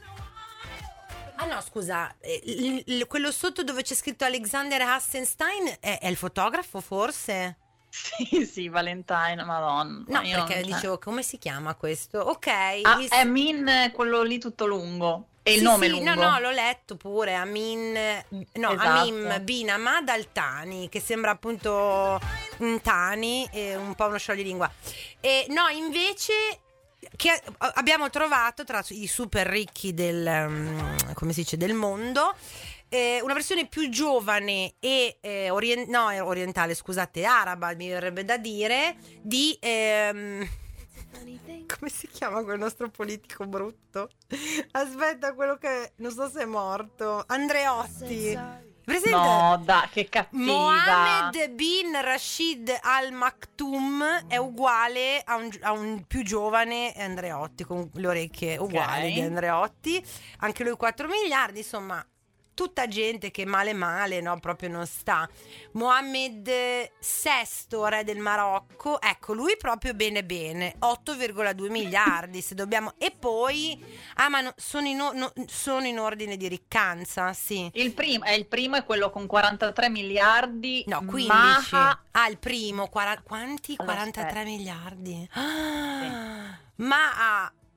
Ah no, scusa, eh, il- il- quello sotto dove c'è scritto Alexander Hassenstein è, è il fotografo forse? Sì, sì, Valentine, madonna. No, io non- perché cioè- dicevo, come si chiama questo? Ok. Ah, il- è Min, quello lì tutto lungo. E il Sì, nome sì, lungo. no, no, l'ho letto pure, Amin, no, Esatto. Amim bin Hamad Al Thani, che sembra appunto un Tani, e un po' uno scioglilingua. E no, invece che abbiamo trovato tra i super ricchi del, um, come si dice, del mondo, eh, una versione più giovane e eh, orien- no, eh, orientale, scusate, araba, mi verrebbe da dire, di ehm, come si chiama quel nostro politico brutto? Aspetta, quello che non so se è morto, Andreotti. Presente? No, dai, che cattiva. Mohammed bin Rashid Al Maktoum è uguale a un, a un più giovane Andreotti, con le orecchie uguali Ok. di Andreotti, anche lui quattro miliardi, insomma tutta gente che male male, no, proprio non sta. Mohammed sesto, re del Marocco, ecco, lui proprio bene bene, otto virgola due miliardi se dobbiamo. E poi ah ma no, sono, in, o- no, sono in ordine di riccanza, sì. Il primo, è il primo è quello con quarantatré miliardi. No, quindici. Maha- Ah, il primo, quara- quanti? Allora, quarantatré aspetta. miliardi. Ah, ma ha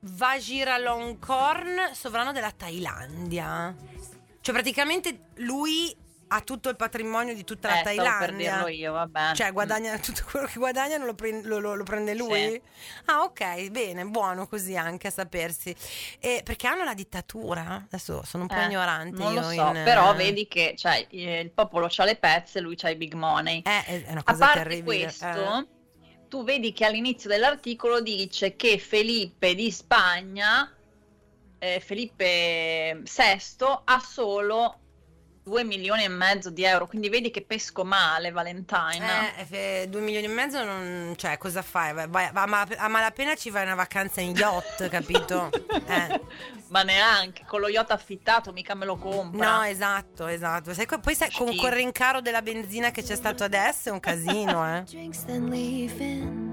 Vajiralongkorn, sovrano della Thailandia. Cioè praticamente lui ha tutto il patrimonio di tutta la Eh, stavo Thailandia. per dirlo io, vabbè. Cioè guadagna tutto quello che guadagnano lo, pre- lo, lo- lo prende lui? Sì. Ah, ok, bene, buono così anche a sapersi. Eh, perché hanno la dittatura? Adesso sono un po' Eh, ignorante non io lo so, in, però eh, vedi che cioè, eh, il popolo c'ha le pezze, lui c'ha i big money. eh, è una A cosa parte terribile. questo, eh. tu vedi che all'inizio dell'articolo dice che Felipe di Spagna, eh, Felipe sesto, ha solo due milioni e mezzo di euro, quindi vedi che pesco male Valentina. Eh, eh, due milioni e mezzo non, cioè cosa fai? Vai, vai- a, mal- a malapena ci vai una vacanza in yacht, capito? Eh. Ma neanche, con lo yacht affittato mica me lo compra. No, esatto, esatto. Sai, co- poi sai, con Schifo. quel rincaro della benzina che c'è stato adesso è un casino, eh. Drinks then leaving.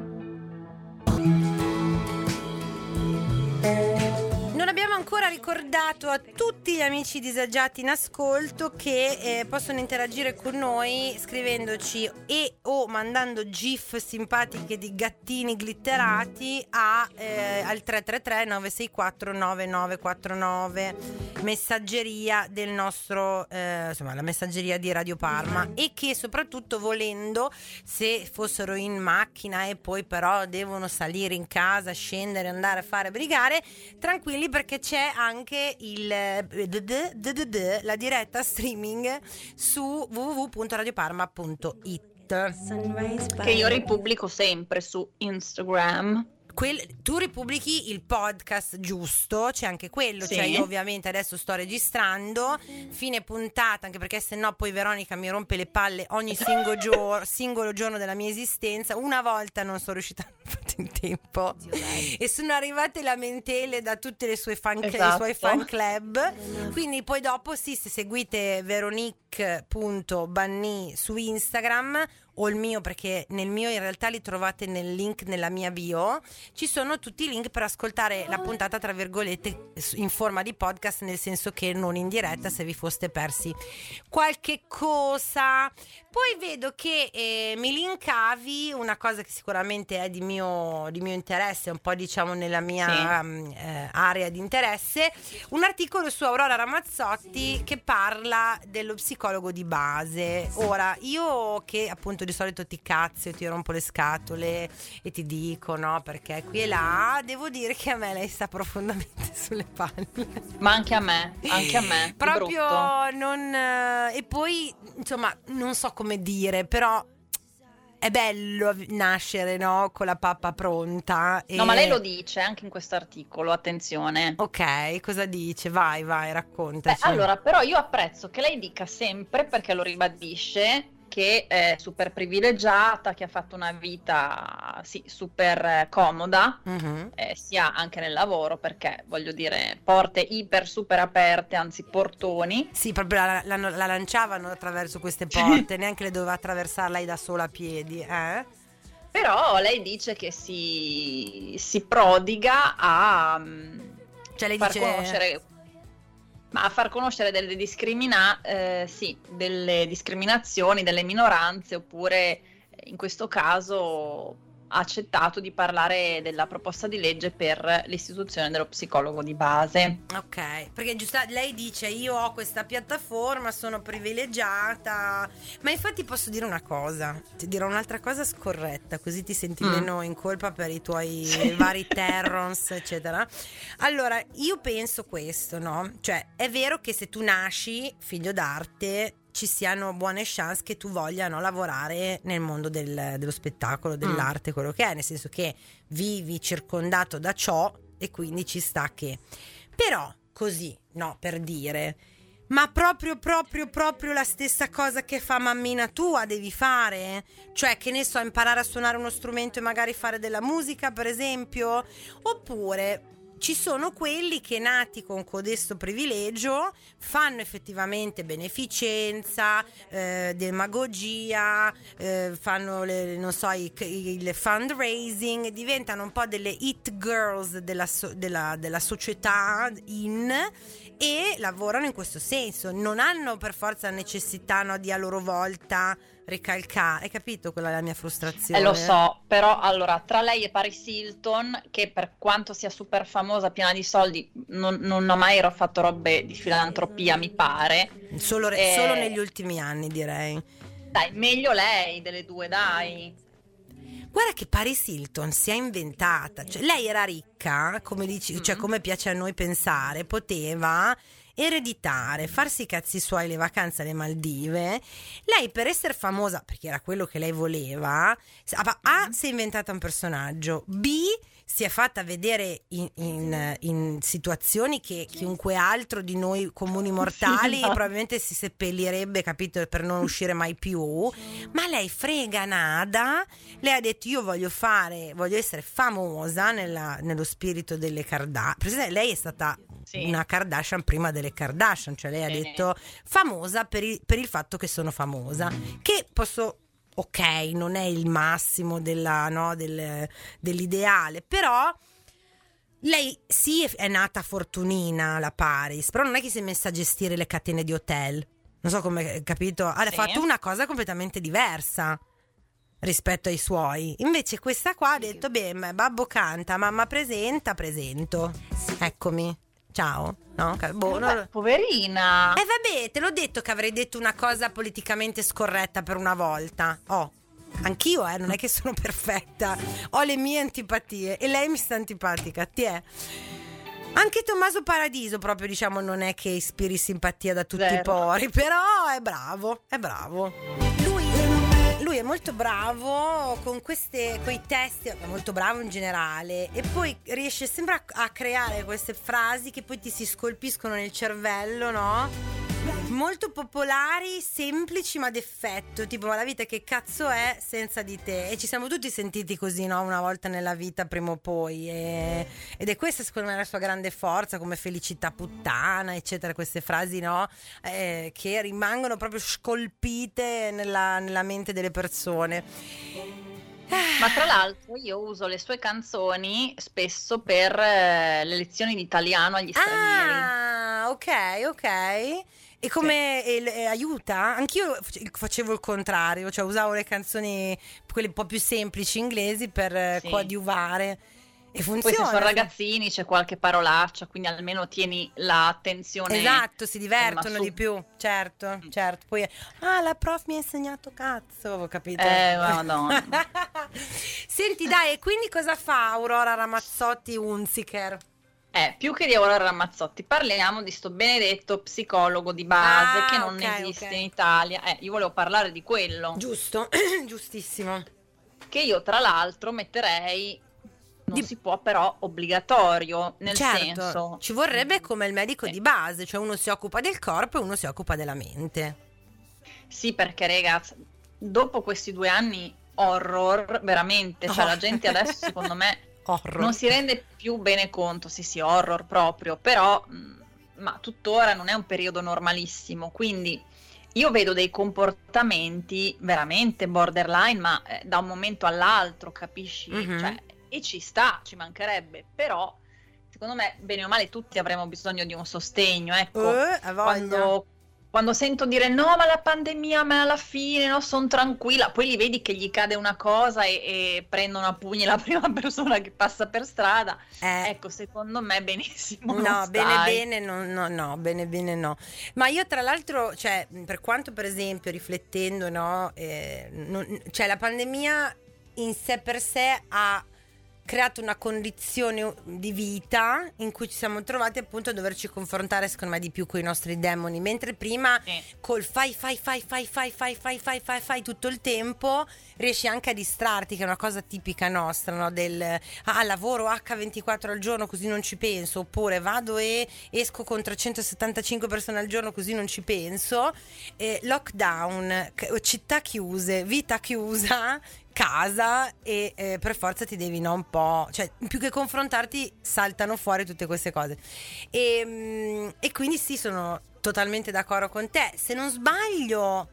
Non abbiamo ancora ricordato a tutti gli amici disagiati in ascolto che eh, possono interagire con noi scrivendoci e o mandando gif simpatiche di gattini glitterati a, eh, al tre tre tre nove sei quattro nove nove quattro nove, messaggeria del nostro eh, insomma la messaggeria di Radio Parma, e che soprattutto volendo, se fossero in macchina e poi però devono salire in casa, scendere, andare a fare brigare, tranquilli perché c'è anche il eh, d- d- d- d- d- la diretta streaming su w w w punto radioparma punto it. Che io ripubblico sempre su Instagram. Quel, tu ripubblichi il podcast giusto, c'è anche quello, Sì. cioè io ovviamente adesso sto registrando fine puntata, anche perché sennò poi Veronica mi rompe le palle ogni singolo, gio- singolo giorno della mia esistenza. Una volta non sono riuscita a farlo in tempo e sono arrivate lamentele da tutte le sue fan cl- Esatto. i suoi fan club, quindi poi dopo sì, se seguite veronique punto banni su Instagram o il mio, perché nel mio in realtà li trovate nel link nella mia bio, ci sono tutti i link per ascoltare la puntata tra virgolette in forma di podcast, nel senso che non in diretta se vi foste persi qualche cosa. Poi vedo che eh, mi linkavi una cosa che sicuramente è di mio, di mio interesse, un po' diciamo nella mia Sì. um, eh, area di interesse, un articolo su Aurora Ramazzotti che parla dello psicologo di base. Ora, io che appunto di solito ti cazzo, ti rompo le scatole e ti dico no perché qui e là, devo dire che a me lei sta profondamente sulle palle. Ma anche a me, anche a me. di brutto. Proprio non eh, e poi insomma non so come dire, però è bello nascere, no, con la pappa pronta e... No, ma lei lo dice anche in questo articolo, attenzione. Ok, cosa dice? Vai, vai, Beh, raccontaci. allora, però io apprezzo che lei dica sempre, perché lo ribadisce, che è super privilegiata, che ha fatto una vita sì, super eh, comoda, Mhm. eh, sia anche nel lavoro, perché voglio dire, porte iper super aperte, anzi portoni. Sì, proprio la, la- la lanciavano attraverso queste porte, neanche le doveva attraversare lei da sola a piedi, eh? Però lei dice che si, si prodiga a mm, Cioè lei far dice... conoscere, ma a far conoscere delle discrimina, eh, sì, delle discriminazioni, delle minoranze, oppure eh, in questo caso ha accettato di parlare della proposta di legge per l'istituzione dello psicologo di base. Ok, perché giusto, lei dice io ho questa piattaforma, sono privilegiata, ma infatti posso dire una cosa, ti dirò un'altra cosa scorretta, così ti senti Mm. meno in colpa per i tuoi Sì. vari terrons, eccetera. Allora, io penso questo, no? Cioè, è vero che se tu nasci figlio d'arte ci siano buone chance che tu voglia no, lavorare nel mondo del- dello spettacolo, dell'arte, quello che è, nel senso che vivi circondato da ciò e quindi ci sta che... Però, così, no, per dire... Ma proprio, proprio, proprio la stessa cosa che fa mammina tua devi fare? Cioè, che ne so, imparare a suonare uno strumento e magari fare della musica, per esempio? Oppure... ci sono quelli che nati con codesto privilegio fanno effettivamente beneficenza, eh, demagogia, eh, fanno le, non so, i- il fundraising, diventano un po' delle hit girls della, so- della, della società in e lavorano in questo senso. Non hanno per forza necessità no, di a loro volta ricalcare, hai capito quella è la mia frustrazione? Eh, lo so, però allora tra lei e Paris Hilton, che per quanto sia super famosa, piena di soldi, non, non ha mai fatto robe di filantropia, mi pare. Solo, Eh, solo negli ultimi anni, direi. Dai, meglio lei delle due, dai. Guarda che Paris Hilton si è inventata, cioè lei era ricca, come dici, Mm. cioè come piace a noi pensare, poteva ereditare, farsi i cazzi suoi le vacanze alle Maldive. Lei per essere famosa, perché era quello che lei voleva, A, si è inventata un personaggio, B, si è fatta vedere in, in- in situazioni che chiunque altro di noi comuni mortali Sì, no. probabilmente si seppellirebbe, capito, per non uscire mai più. Ma lei frega nada, lei ha detto io voglio fare, voglio essere famosa nella- nello spirito delle Kardashian. Lei è stata Sì. una Kardashian prima delle Kardashian, cioè lei ha Sì. detto famosa per il, per il fatto che sono famosa, che posso, ok, non è il massimo della, no, del- dell'ideale, però lei sì è- è nata fortunina, la Paris, però non è che si è messa a gestire le catene di hotel, non so come, capito, ha Sì. fatto una cosa completamente diversa rispetto ai suoi. Invece questa qua ha detto beh, ma babbo canta, mamma presenta, presento, eccomi, ciao, no? Boh, non- Vabbè, poverina. eh vabbè, te l'ho detto che avrei detto una cosa politicamente scorretta per una volta. Oh, anch'io, eh, non è che sono perfetta. Ho le mie antipatie e lei mi sta antipatica, ti è. Anche Tommaso Paradiso proprio, diciamo, non è che ispiri simpatia da tutti i Zero. pori, però è bravo, è bravo. Lui, lui è molto bravo con queste, coi testi, è molto bravo in generale e poi riesce sempre a, a creare queste frasi che poi ti si scolpiscono nel cervello, no? Molto popolari, semplici ma d'effetto, tipo ma la vita che cazzo è senza di te? E ci siamo tutti sentiti così, no? Una volta nella vita, prima o poi, e- ed è questa secondo me la sua grande forza, come felicità puttana, eccetera, queste frasi, no? Eh, che rimangono proprio scolpite nella, nella mente delle persone. Ma tra l'altro io uso le sue canzoni spesso per eh, le lezioni di italiano agli stranieri. Ah, ok, ok. E come e- e aiuta? Anch'io face- facevo il contrario, cioè usavo le canzoni, quelle un po' più semplici inglesi per eh, Sì. coadiuvare. E Poi funziona. se sono ragazzini c'è qualche parolaccia, quindi almeno tieni l'attenzione. Esatto, si divertono ma su- di più, certo, certo. Poi, ah, la prof mi ha insegnato cazzo, ho capito. Eh, madonna. Senti, dai, e quindi cosa fa Aurora Ramazzotti Hunziker? Eh, più che di Aurora Ramazzotti, parliamo di sto benedetto psicologo di base Ah, che non ok, esiste ok. in Italia. Eh, io volevo parlare di quello, Giusto, giustissimo. che io tra l'altro metterei, non Di- si può però obbligatorio, nel Certo, senso, ci vorrebbe come il medico Sì. di base, cioè uno si occupa del corpo e uno si occupa della mente. sì, perché ragazzi, dopo questi due anni horror, veramente, cioè Oh. la gente adesso secondo me Horror. non si rende più bene conto, sì sì, horror proprio, però mh, ma tuttora non è un periodo normalissimo, quindi io vedo dei comportamenti veramente borderline, ma eh, da un momento all'altro, capisci? Mhm. Cioè, e ci sta, ci mancherebbe, però secondo me bene o male tutti avremo bisogno di un sostegno, ecco. Eh, a voglia. Quando, quando sento dire no, ma la pandemia, ma alla fine no, sono tranquilla, poi li vedi che gli cade una cosa e, e prendono a pugni la prima persona che passa per strada. Eh, Ecco, secondo me benissimo. no, non bene stai. bene, no, no, no, bene bene no. Ma io tra l'altro, cioè, per quanto per esempio riflettendo, no, eh, non- cioè la pandemia in sé per sé ha creato una condizione di vita in cui ci siamo trovati appunto a doverci confrontare secondo me di più con i nostri demoni, mentre prima Sì. col fai fai fai fai fai fai fai fai fai fai tutto il tempo riesci anche a distrarti, che è una cosa tipica nostra, no? Del ah, lavoro acca ventiquattro al giorno così non ci penso, oppure vado e esco con trecentosettantacinque persone al giorno così non ci penso. Eh, lockdown, c- città chiuse, vita chiusa, casa, e eh, per forza ti devi, no, un po', cioè più che confrontarti saltano fuori tutte queste cose e, mm, e quindi sì, sono totalmente d'accordo con te. Se non sbaglio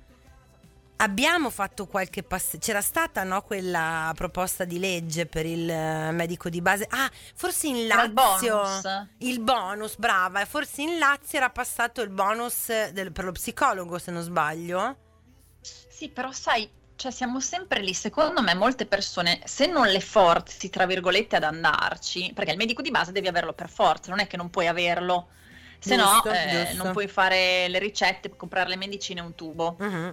abbiamo fatto qualche pass- c'era stata, no, quella proposta di legge per il eh, medico di base, ah forse in Era il Lazio bonus. il bonus, brava, e forse in Lazio era passato il bonus del- per lo psicologo, se non sbaglio. Sì, però sai, cioè siamo sempre lì, secondo me molte persone, se non le forzi, tra virgolette, ad andarci, perché il medico di base devi averlo per forza, non è che non puoi averlo, se no Giusto, eh, giusto. non puoi fare le ricette, comprare le medicine e un tubo. Mhm.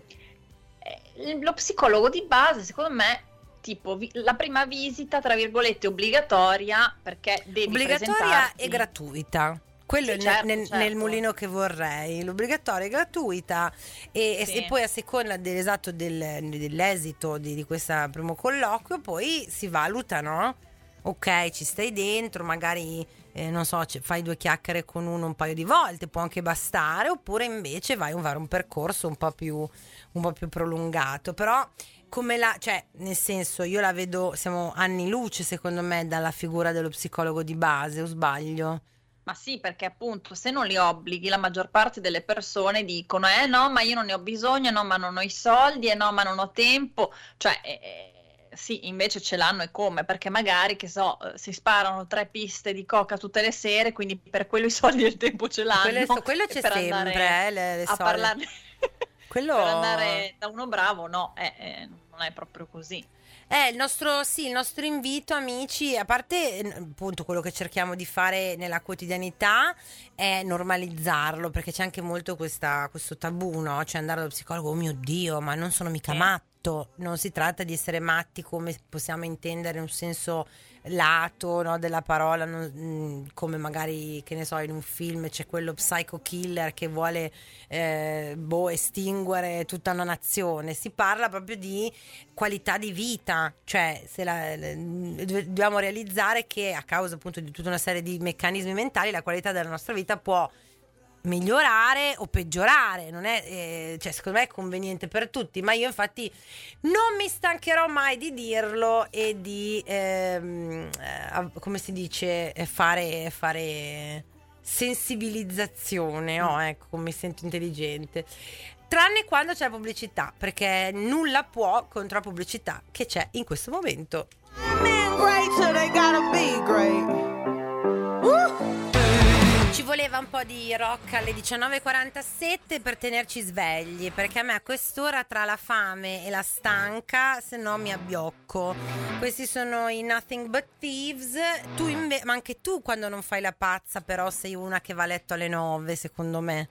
Eh, Lo psicologo di base, secondo me, tipo vi- la prima visita, tra virgolette, obbligatoria, perché devi Obbligatoria presentarti. e gratuita. Quello Sì, è nel- certo, nel, certo. nel mulino che vorrei. L'obbligatoria è gratuita e, e- Sì. e poi a seconda dell'esatto del- dell'esito di, di questo primo colloquio poi si valuta, no? Ok, ci stai dentro, magari eh, non so, ci- fai due chiacchiere con uno un paio di volte, può anche bastare, oppure invece vai a fare un percorso un po' più, un po' più prolungato. Però come la, cioè, nel senso, io la vedo, siamo anni luce secondo me dalla figura dello psicologo di base, o sbaglio? Ma sì, perché appunto se non li obblighi, la maggior parte delle persone dicono eh no, ma io non ne ho bisogno, no, ma non ho i soldi, e no, ma non ho tempo, cioè eh, eh, sì, invece ce l'hanno e come, perché magari, che so, eh, si sparano tre piste di coca tutte le sere, quindi per quello i soldi e il tempo ce l'hanno. Quello, quello e c'è per sempre, andare eh, le, le a solite. parlarne, Quello- per andare da uno bravo, no, eh, eh, non è proprio così. Eh, il nostro, sì, il nostro invito, amici, a parte eh, appunto quello che cerchiamo di fare nella quotidianità è normalizzarlo, perché c'è anche molto questa, questo tabù, no? Cioè andare dallo psicologo, oh mio Dio, ma non sono mica Sì. matto, non si tratta di essere matti come possiamo intendere in un senso lato, no, della parola, non- mm, come magari, che ne so, in un film c'è quello psycho killer che vuole eh, boh, estinguere tutta una nazione. Si parla proprio di qualità di vita, cioè se la, la- dove- dobbiamo realizzare che a causa appunto di tutta una serie di meccanismi mentali la qualità della nostra vita può migliorare o peggiorare, non è, eh, cioè secondo me è conveniente per tutti, ma io infatti non mi stancherò mai di dirlo e di ehm, eh, come si dice, eh, fare, fare sensibilizzazione, oh, ecco, mi sento intelligente, tranne quando c'è la pubblicità, perché nulla può contro la pubblicità che c'è in questo momento. Men great till they gotta be great. Ci voleva un po' di rock alle diciannove e quarantasette per tenerci svegli, perché a me a quest'ora tra la fame e la stanca, se no mi abbiocco. Questi sono i Nothing But Thieves. Tu inve- ma anche tu quando non fai la pazza però sei una che va a letto alle nove, secondo me.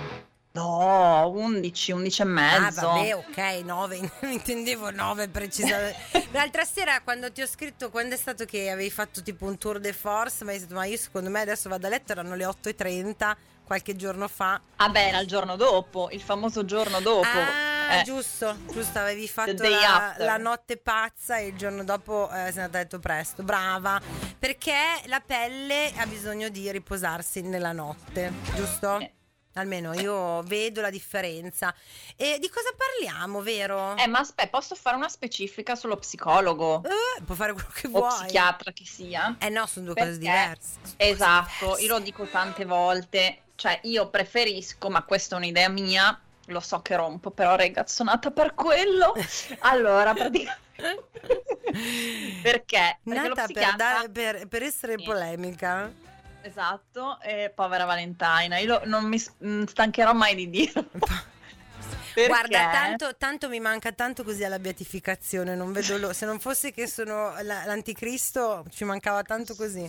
No, undici, undici e Ah, mezzo. vabbè, ok, nove, intendevo nove precisamente. L'altra sera quando ti ho scritto, quando è stato che avevi fatto tipo un tour de force, mi hai detto, ma io secondo me adesso vado a letto, erano le otto e trenta, qualche giorno fa. Ah beh, era il giorno dopo, il famoso giorno dopo. Ah, Eh, giusto, giusto, avevi fatto day la, after. la notte pazza e il giorno dopo eh, sei andata a letto presto, brava, perché la pelle ha bisogno di riposarsi nella notte, giusto? Eh. Almeno io vedo la differenza. E di cosa parliamo, vero? Eh, ma aspetta, posso fare una specifica sullo psicologo Eh, puoi fare quello che o vuoi. psichiatra che sia? Eh no, sono due cose Perché- diverse. Sono due cose Esatto, diverse. io lo dico tante volte, cioè io preferisco, ma questa è un'idea mia, lo so che rompo, però ragazzi, sono nata per quello. Allora, praticamente perché? Perché lo Nata per, psichiatra... dare- per, per essere Sì. polemica. Esatto, e povera Valentina, io lo- non mi s- mm, stancherò mai di dirlo. Perché? Guarda, tanto, tanto mi manca tanto così alla beatificazione, non vedo l'ora. Se non fosse che sono la- l'anticristo, ci mancava tanto così.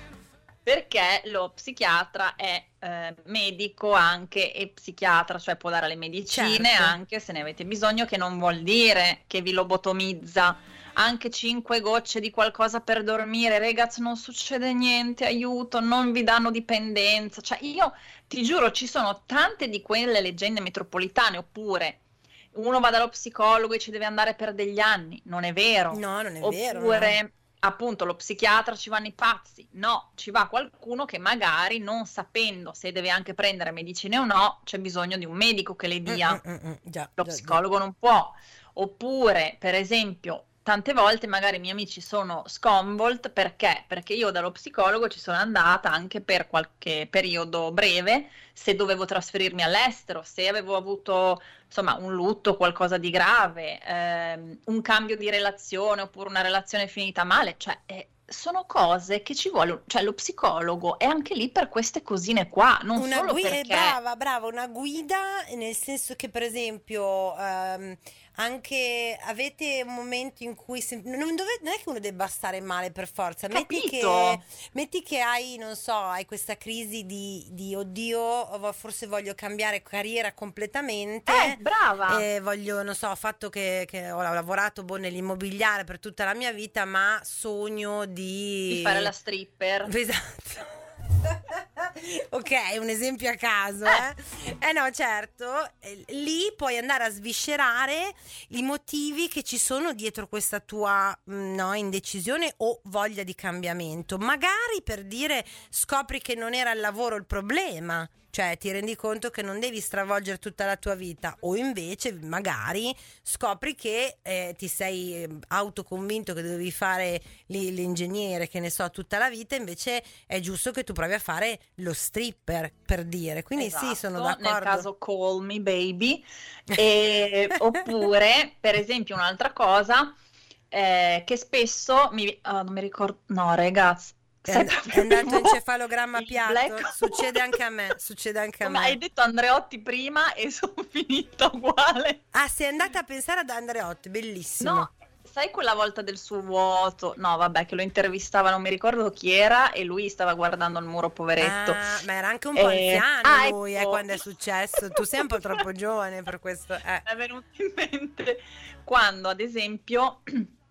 Perché lo psichiatra è eh, medico anche e psichiatra, cioè può dare le medicine Certo. anche se ne avete bisogno, che non vuol dire che vi lobotomizza. Anche cinque gocce di qualcosa per dormire, ragazzi, non succede niente, aiuto, non vi danno dipendenza. Cioè io ti giuro, ci sono tante di quelle leggende metropolitane, oppure uno va dallo psicologo e ci deve andare per degli anni, non è vero. No, non è vero. Oppure appunto lo psichiatra ci vanno i pazzi, no, ci va qualcuno che magari non sapendo se deve anche prendere medicine o no, c'è bisogno di un medico che le no. dia, Mm, mm, mm, mm, già, lo già, già. psicologo non può. Oppure per esempio tante volte magari i miei amici sono sconvolt perché? Perché io dallo psicologo ci sono andata anche per qualche periodo breve, se dovevo trasferirmi all'estero, se avevo avuto insomma un lutto, qualcosa di grave, ehm, un cambio di relazione oppure una relazione finita male, cioè eh, sono cose che ci vuole, cioè lo psicologo è anche lì per queste cosine qua, non Una solo guida, perché... brava, brava, una guida nel senso che per esempio ehm, anche avete un momento in cui sem- non, dove- non è che uno debba stare male per forza, metti che, Capito? metti che hai, non so, hai questa crisi di, di oddio, vo- forse voglio cambiare carriera completamente, Eh, brava! e voglio, non so, ho fatto che, che ho lavorato boh, nell'immobiliare per tutta la mia vita, ma sogno di... Di fare la stripper. Esatto. Ok, un esempio a caso, eh? Eh no, certo, eh, lì puoi andare a sviscerare i motivi che ci sono dietro questa tua mh, no, indecisione o voglia di cambiamento. Magari per dire scopri che non era il lavoro il problema. Cioè ti rendi conto che non devi stravolgere tutta la tua vita, o invece magari scopri che eh, ti sei autoconvinto che dovevi fare lì l'ingegnere, che ne so, tutta la vita, invece è giusto che tu provi a fare lo stripper, per dire. Quindi Esatto, sì, sono d'accordo. nel caso call me baby. E, oppure, per esempio, un'altra cosa eh, che spesso mi... ah, non mi ricordo... No, ragazzi. È, sai and- è proprio andato il encefalogramma il piatto? black Succede hole. anche a me, succede anche a Come me. hai detto Andreotti prima e sono finita uguale. Ah, sei andata a pensare ad Andreotti, bellissimo. No, sai quella volta del suo vuoto? No, vabbè, che lo intervistava, non mi ricordo chi era, e lui stava guardando il muro, poveretto. Ah, ma era anche un po' Eh, anziano ah, lui, eh, ecco. quando è successo. Tu sei un po' troppo giovane per questo. Eh. Mi è venuto in mente quando, ad esempio,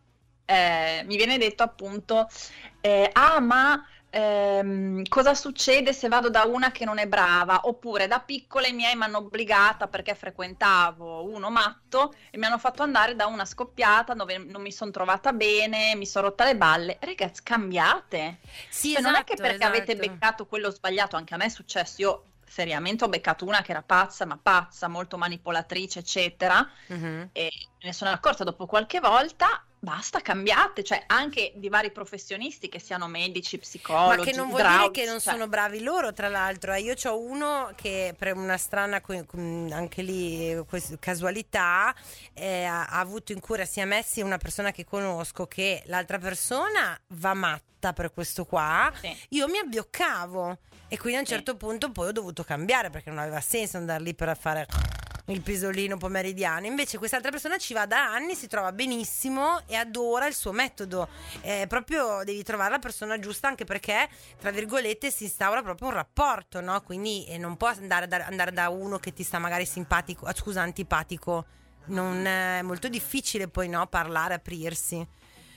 eh, mi viene detto appunto, eh, ah, ma ehm, cosa succede se vado da una che non è brava? Oppure da piccola i miei mi hanno obbligata perché frequentavo uno matto e mi hanno fatto andare da una scoppiata dove non mi sono trovata bene, mi sono rotta le balle. Ragazzi, cambiate. Sì, Cioè, non è che esatto, perché avete esatto. beccato quello sbagliato, anche a me è successo, io seriamente ho beccato una che era pazza, ma pazza, molto manipolatrice, eccetera, Mhm. e me ne sono accorta dopo qualche volta, basta, cambiate, cioè anche di vari professionisti, che siano medici, Ma psicologi, che non vuol dire idraulici, che non cioè- sono bravi loro, tra l'altro. eh. Io ho uno che per una strana, co- com- anche lì, eh, quest- casualità, eh, ha, ha avuto in cura sia me sia una persona che conosco, che l'altra persona va matta per questo qua. Sì. Io mi abbioccavo e quindi a un Sì. certo punto poi ho dovuto cambiare, perché non aveva senso andare lì per fare il pisolino pomeridiano. Invece quest'altra persona ci va da anni, si trova benissimo e adora il suo metodo. Eh, proprio devi trovare la persona giusta, anche perché tra virgolette si instaura proprio un rapporto, no? Quindi eh, non può andare da, andare da uno che ti sta magari simpatico, ah, scusa, antipatico. Non è molto difficile poi, no, parlare, aprirsi.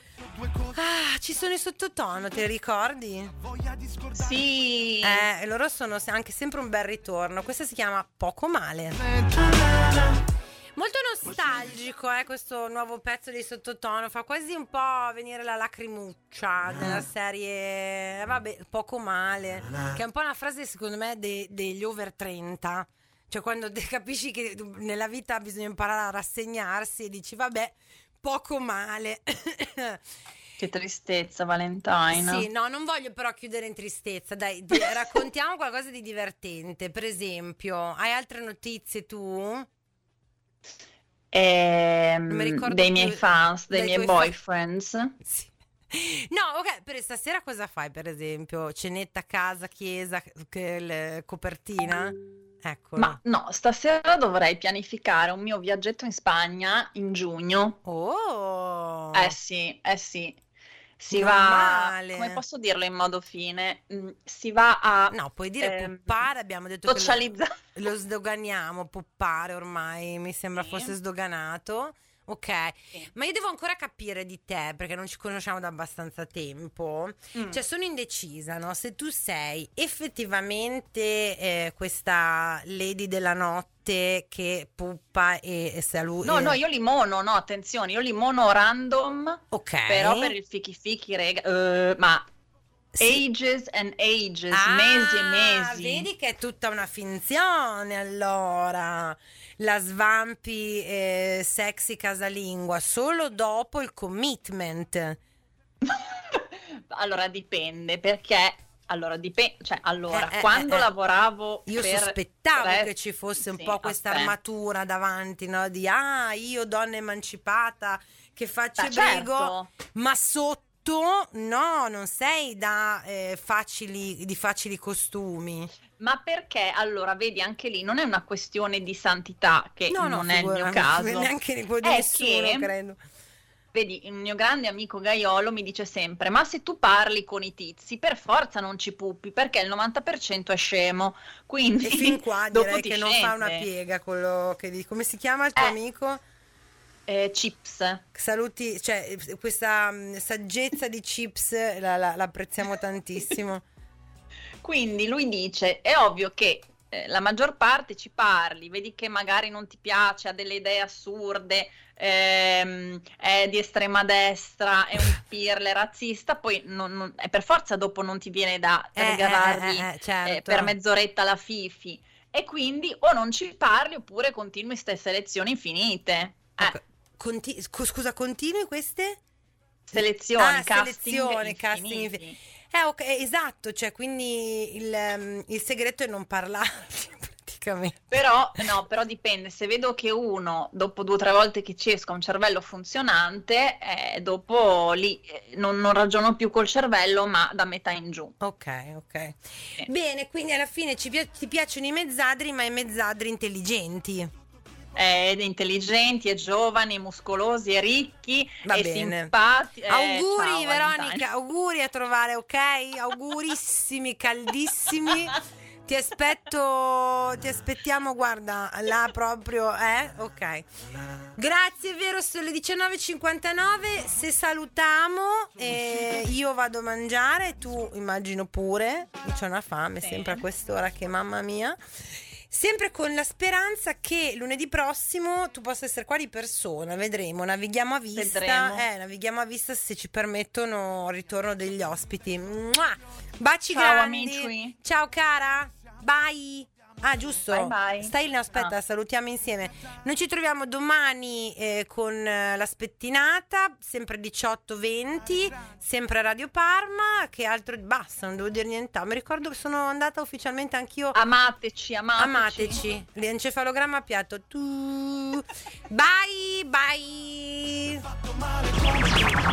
Ah, ci sono i sottotono, te li ricordi? Sì, Eh, loro sono se- anche sempre un bel ritorno. Questa si chiama Poco Male. Molto nostalgico, eh, questo nuovo pezzo di sottotono. Fa quasi un po' venire la lacrimuccia della serie. eh, vabbè, Poco Male. Che è un po' una frase, secondo me, de- degli over trenta. Cioè, quando te capisci che nella vita bisogna imparare a rassegnarsi e dici, vabbè, poco male. che tristezza, Valentina. Sì, no, non voglio però chiudere in tristezza. Dai, di- raccontiamo qualcosa di divertente. Per esempio, hai altre notizie tu? Ehm, Non mi ricordo dei più- miei fans, dei, dei miei tuoi fa- boyfriends. Sì. No, ok, per stasera cosa fai, per esempio? Cenetta a casa, chiesa, che- le- copertina? Ecco. Ma no, stasera dovrei pianificare un mio viaggetto in Spagna in giugno. Oh! Eh sì, eh sì. Si Non va, male. come posso dirlo in modo fine? Mm, si va a No, puoi dire ehm, poppare, abbiamo detto che lo, socializzare. lo sdoganiamo, poppare ormai, mi sembra Sì. fosse sdoganato. Ok, Sì. ma io devo ancora capire di te, perché non ci conosciamo da abbastanza tempo. Mm. Cioè, sono indecisa, no? Se tu sei effettivamente eh, questa lady della notte che puppa e, e saluta. No, no, io li mono, no, attenzione, io li mono random, Ok. però per il fichi fichi, rega, eh, ma Sì. ages and ages, Ah, mesi e mesi. vedi che è tutta una finzione, allora. La svampi eh, sexy casalingua solo dopo il commitment. Allora dipende, perché allora dipende, cioè allora Eh, eh, quando eh, eh. lavoravo Io per sospettavo Red- che ci fosse un sì, po' questa aspetta. armatura davanti, no? Di ah, io donna emancipata che faccio Ah, brigo, certo. ma sotto tutto, no, non sei da eh, facili, di facili costumi. Ma perché? Allora, vedi, anche lì non è una questione di santità, che No, no, non è il mio figurati, caso. neanche di, di È nessuno, che- credo. Vedi, il mio grande amico Gaiolo mi dice sempre: ma se tu parli con i tizi, per forza non ci puppi, perché il novanta per cento è scemo. Quindi E fin qua dopo direi ti che non fa una scende. piega quello che dici. Come si chiama il tuo Eh. amico? Eh, chips. Saluti, cioè questa mh, saggezza di Chips la, la- la apprezziamo tantissimo. Quindi lui dice: è ovvio che eh, la maggior parte ci parli, vedi che magari non ti piace, ha delle idee assurde, ehm, è di estrema destra, è un pirle razzista, poi non, non- e per forza dopo non ti viene da Eh, eh, regalargli eh, eh, certo. eh, per mezz'oretta la Fifi. E quindi o non ci parli oppure continui queste lezioni infinite. Eh, Ok. Conti- scu- scusa, continui queste? Selezioni, Ah, casting selezione, casting infiniti. infi- Eh, ok, esatto, cioè quindi il, ehm, il segreto è non parlarci praticamente. Però, no, però dipende, se vedo che uno dopo due o tre volte che ci esco ha un cervello funzionante, eh, dopo lì eh, non, non ragiono più col cervello, ma da metà in giù. Ok, ok. Sì. Bene, quindi alla fine ci pi- ti piacciono i mezzadri, ma i mezzadri intelligenti. Ed intelligenti, e giovani, muscolosi, e ricchi, Va e bene. simpatici. Auguri Veronica, auguri a trovare, ok? Augurissimi, caldissimi. Ti aspetto, ti aspettiamo, guarda, là proprio, eh? Ok. Grazie, è vero, sono le diciannove e cinquantanove. Se salutiamo, eh, io vado a mangiare, tu immagino pure. C'ho una fame Sì. sempre a quest'ora, che mamma mia. Sempre con la speranza che lunedì prossimo tu possa essere qua di persona, vedremo, navighiamo a vista, Vedremo. eh, navighiamo a vista se ci permettono il ritorno degli ospiti. Mua! Baci Ciao, grandi. amici. Ciao cara. Bye. Ah, giusto. Bye, bye. Stai lì, aspetta, Ah. salutiamo insieme. Noi ci troviamo domani eh, con eh, la spettinata, sempre diciotto venti, sempre a Radio Parma. Che altro? Basta, non devo dire niente. Mi ricordo che sono andata ufficialmente anch'io. Amateci, amateci. Amateci, l'encefalogramma a piatto. Tu. Bye, bye.